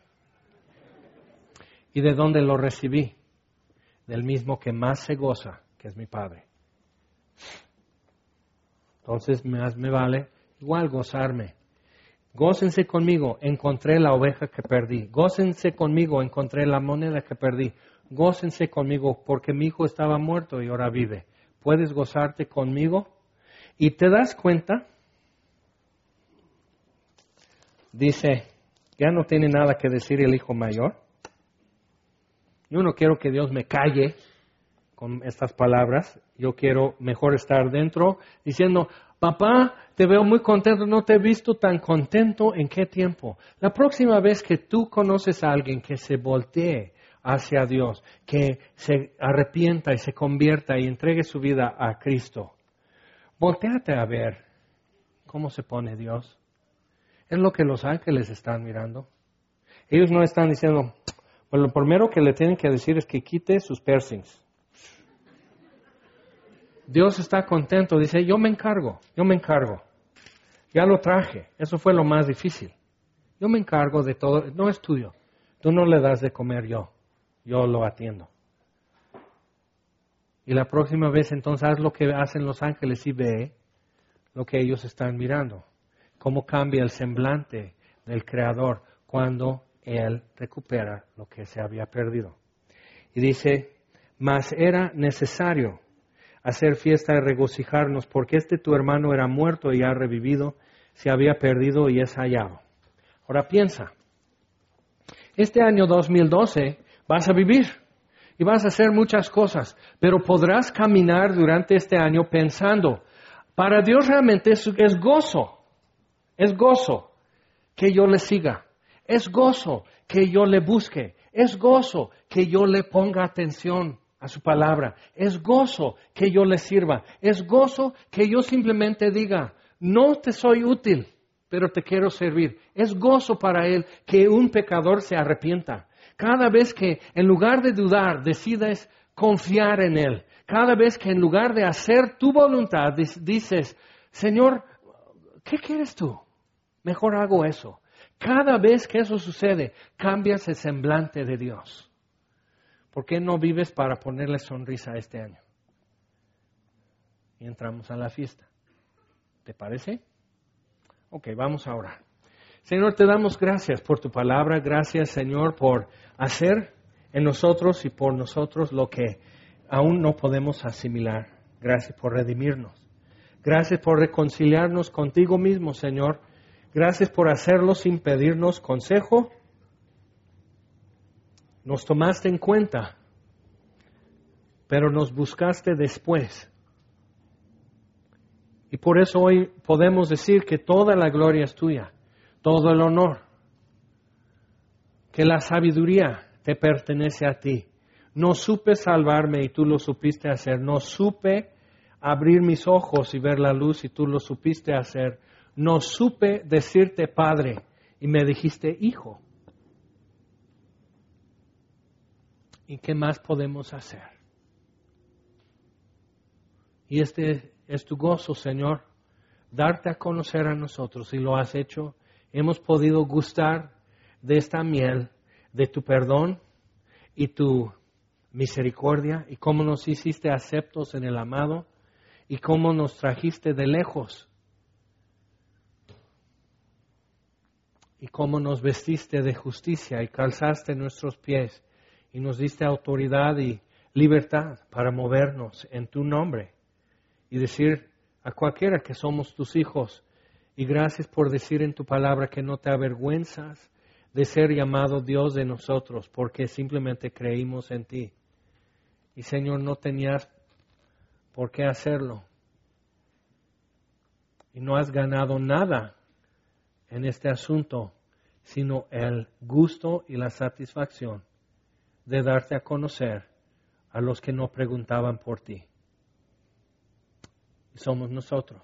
A: ¿Y de dónde lo recibí? Del mismo que más se goza, que es mi Padre. Entonces más me vale igual gozarme. Gócense conmigo, encontré la oveja que perdí. Gócense conmigo, encontré la moneda que perdí. Gócense conmigo porque mi hijo estaba muerto y ahora vive. ¿Puedes gozarte conmigo? Y te das cuenta, dice, ya no tiene nada que decir el hijo mayor. Yo no quiero que Dios me calle con estas palabras. Yo quiero mejor estar dentro diciendo, papá, te veo muy contento, no te he visto tan contento en qué tiempo. La próxima vez que tú conoces a alguien que se voltee hacia Dios, que se arrepienta y se convierta y entregue su vida a Cristo, voltéate a ver cómo se pone Dios. Es lo que los ángeles están mirando. Ellos no están diciendo, pues lo primero que le tienen que decir es que quite sus piercings. Dios está contento, dice, yo me encargo. Ya lo traje, eso fue lo más difícil. Yo me encargo de todo, no es tuyo. Tú no le das de comer yo lo atiendo. Y la próxima vez entonces haz lo que hacen los ángeles y ve lo que ellos están mirando. Cómo cambia el semblante del Creador cuando Él recupera lo que se había perdido. Y dice, mas era necesario hacer fiesta y regocijarnos, porque tu hermano era muerto y ha revivido, se había perdido y es hallado. Ahora piensa, este año 2012 vas a vivir y vas a hacer muchas cosas, pero podrás caminar durante este año pensando, para Dios realmente es gozo que yo le siga, es gozo que yo le busque, es gozo que yo le ponga atención a su palabra. Es gozo que yo le sirva. Es gozo que yo simplemente diga, no te soy útil, pero te quiero servir. Es gozo para Él que un pecador se arrepienta. Cada vez que en lugar de dudar decides confiar en Él. Cada vez que en lugar de hacer tu voluntad dices, Señor, ¿qué quieres tú? Mejor hago eso. Cada vez que eso sucede, cambias el semblante de Dios. ¿Por qué no vives para ponerle sonrisa este año? Y entramos a la fiesta. ¿Te parece? Ok, vamos a orar. Señor, te damos gracias por tu palabra. Gracias, Señor, por hacer en nosotros y por nosotros lo que aún no podemos asimilar. Gracias por redimirnos. Gracias por reconciliarnos contigo mismo, Señor. Gracias por hacerlo sin pedirnos consejo. Nos tomaste en cuenta, pero nos buscaste después. Y por eso hoy podemos decir que toda la gloria es tuya, todo el honor, que la sabiduría te pertenece a ti. No supe salvarme y tú lo supiste hacer. No supe abrir mis ojos y ver la luz y tú lo supiste hacer. no supe decirte Padre y me dijiste Hijo. ¿Y qué más podemos hacer? Y este es tu gozo, Señor, darte a conocer a nosotros, y lo has hecho. Hemos podido gustar de esta miel, de tu perdón y tu misericordia, y cómo nos hiciste aceptos en el amado, y cómo nos trajiste de lejos, y cómo nos vestiste de justicia y calzaste nuestros pies, y nos diste autoridad y libertad para movernos en tu nombre y decir a cualquiera que somos tus hijos. Y gracias por decir en tu palabra que no te avergüenzas de ser llamado Dios de nosotros, porque simplemente creímos en ti. Y Señor, no tenías por qué hacerlo. Y no has ganado nada en este asunto, sino el gusto y la satisfacción de darte a conocer a los que no preguntaban por ti. Y somos nosotros.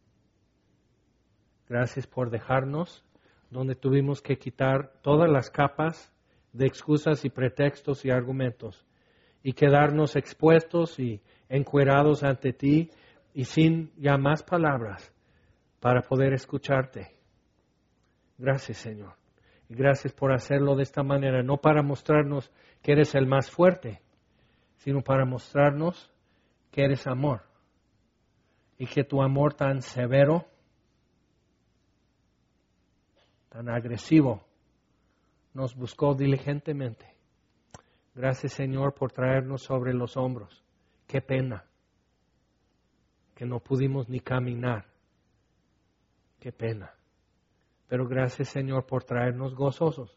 A: Gracias por dejarnos donde tuvimos que quitar todas las capas de excusas y pretextos y argumentos y quedarnos expuestos y encuerados ante ti y sin ya más palabras para poder escucharte. Gracias, Señor. Y gracias por hacerlo de esta manera, no para mostrarnos que eres el más fuerte, sino para mostrarnos que eres amor. Y que tu amor tan severo, tan agresivo, nos buscó diligentemente. Gracias, Señor, por traernos sobre los hombros. Qué pena que no pudimos ni caminar. Qué pena. Pero gracias, Señor, por traernos gozosos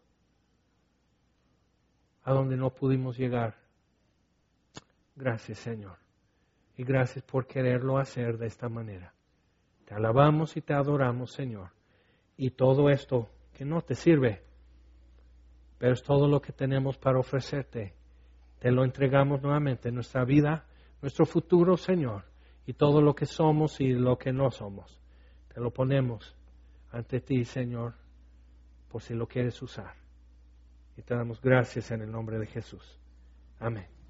A: a donde no pudimos llegar. Gracias, Señor. Y gracias por quererlo hacer de esta manera. Te alabamos y te adoramos, Señor. Y todo esto que no te sirve, pero es todo lo que tenemos para ofrecerte. Te lo entregamos nuevamente, nuestra vida, nuestro futuro, Señor, y todo lo que somos y lo que no somos. Te lo ponemos ante ti, Señor, por si lo quieres usar. Y te damos gracias en el nombre de Jesús. Amén.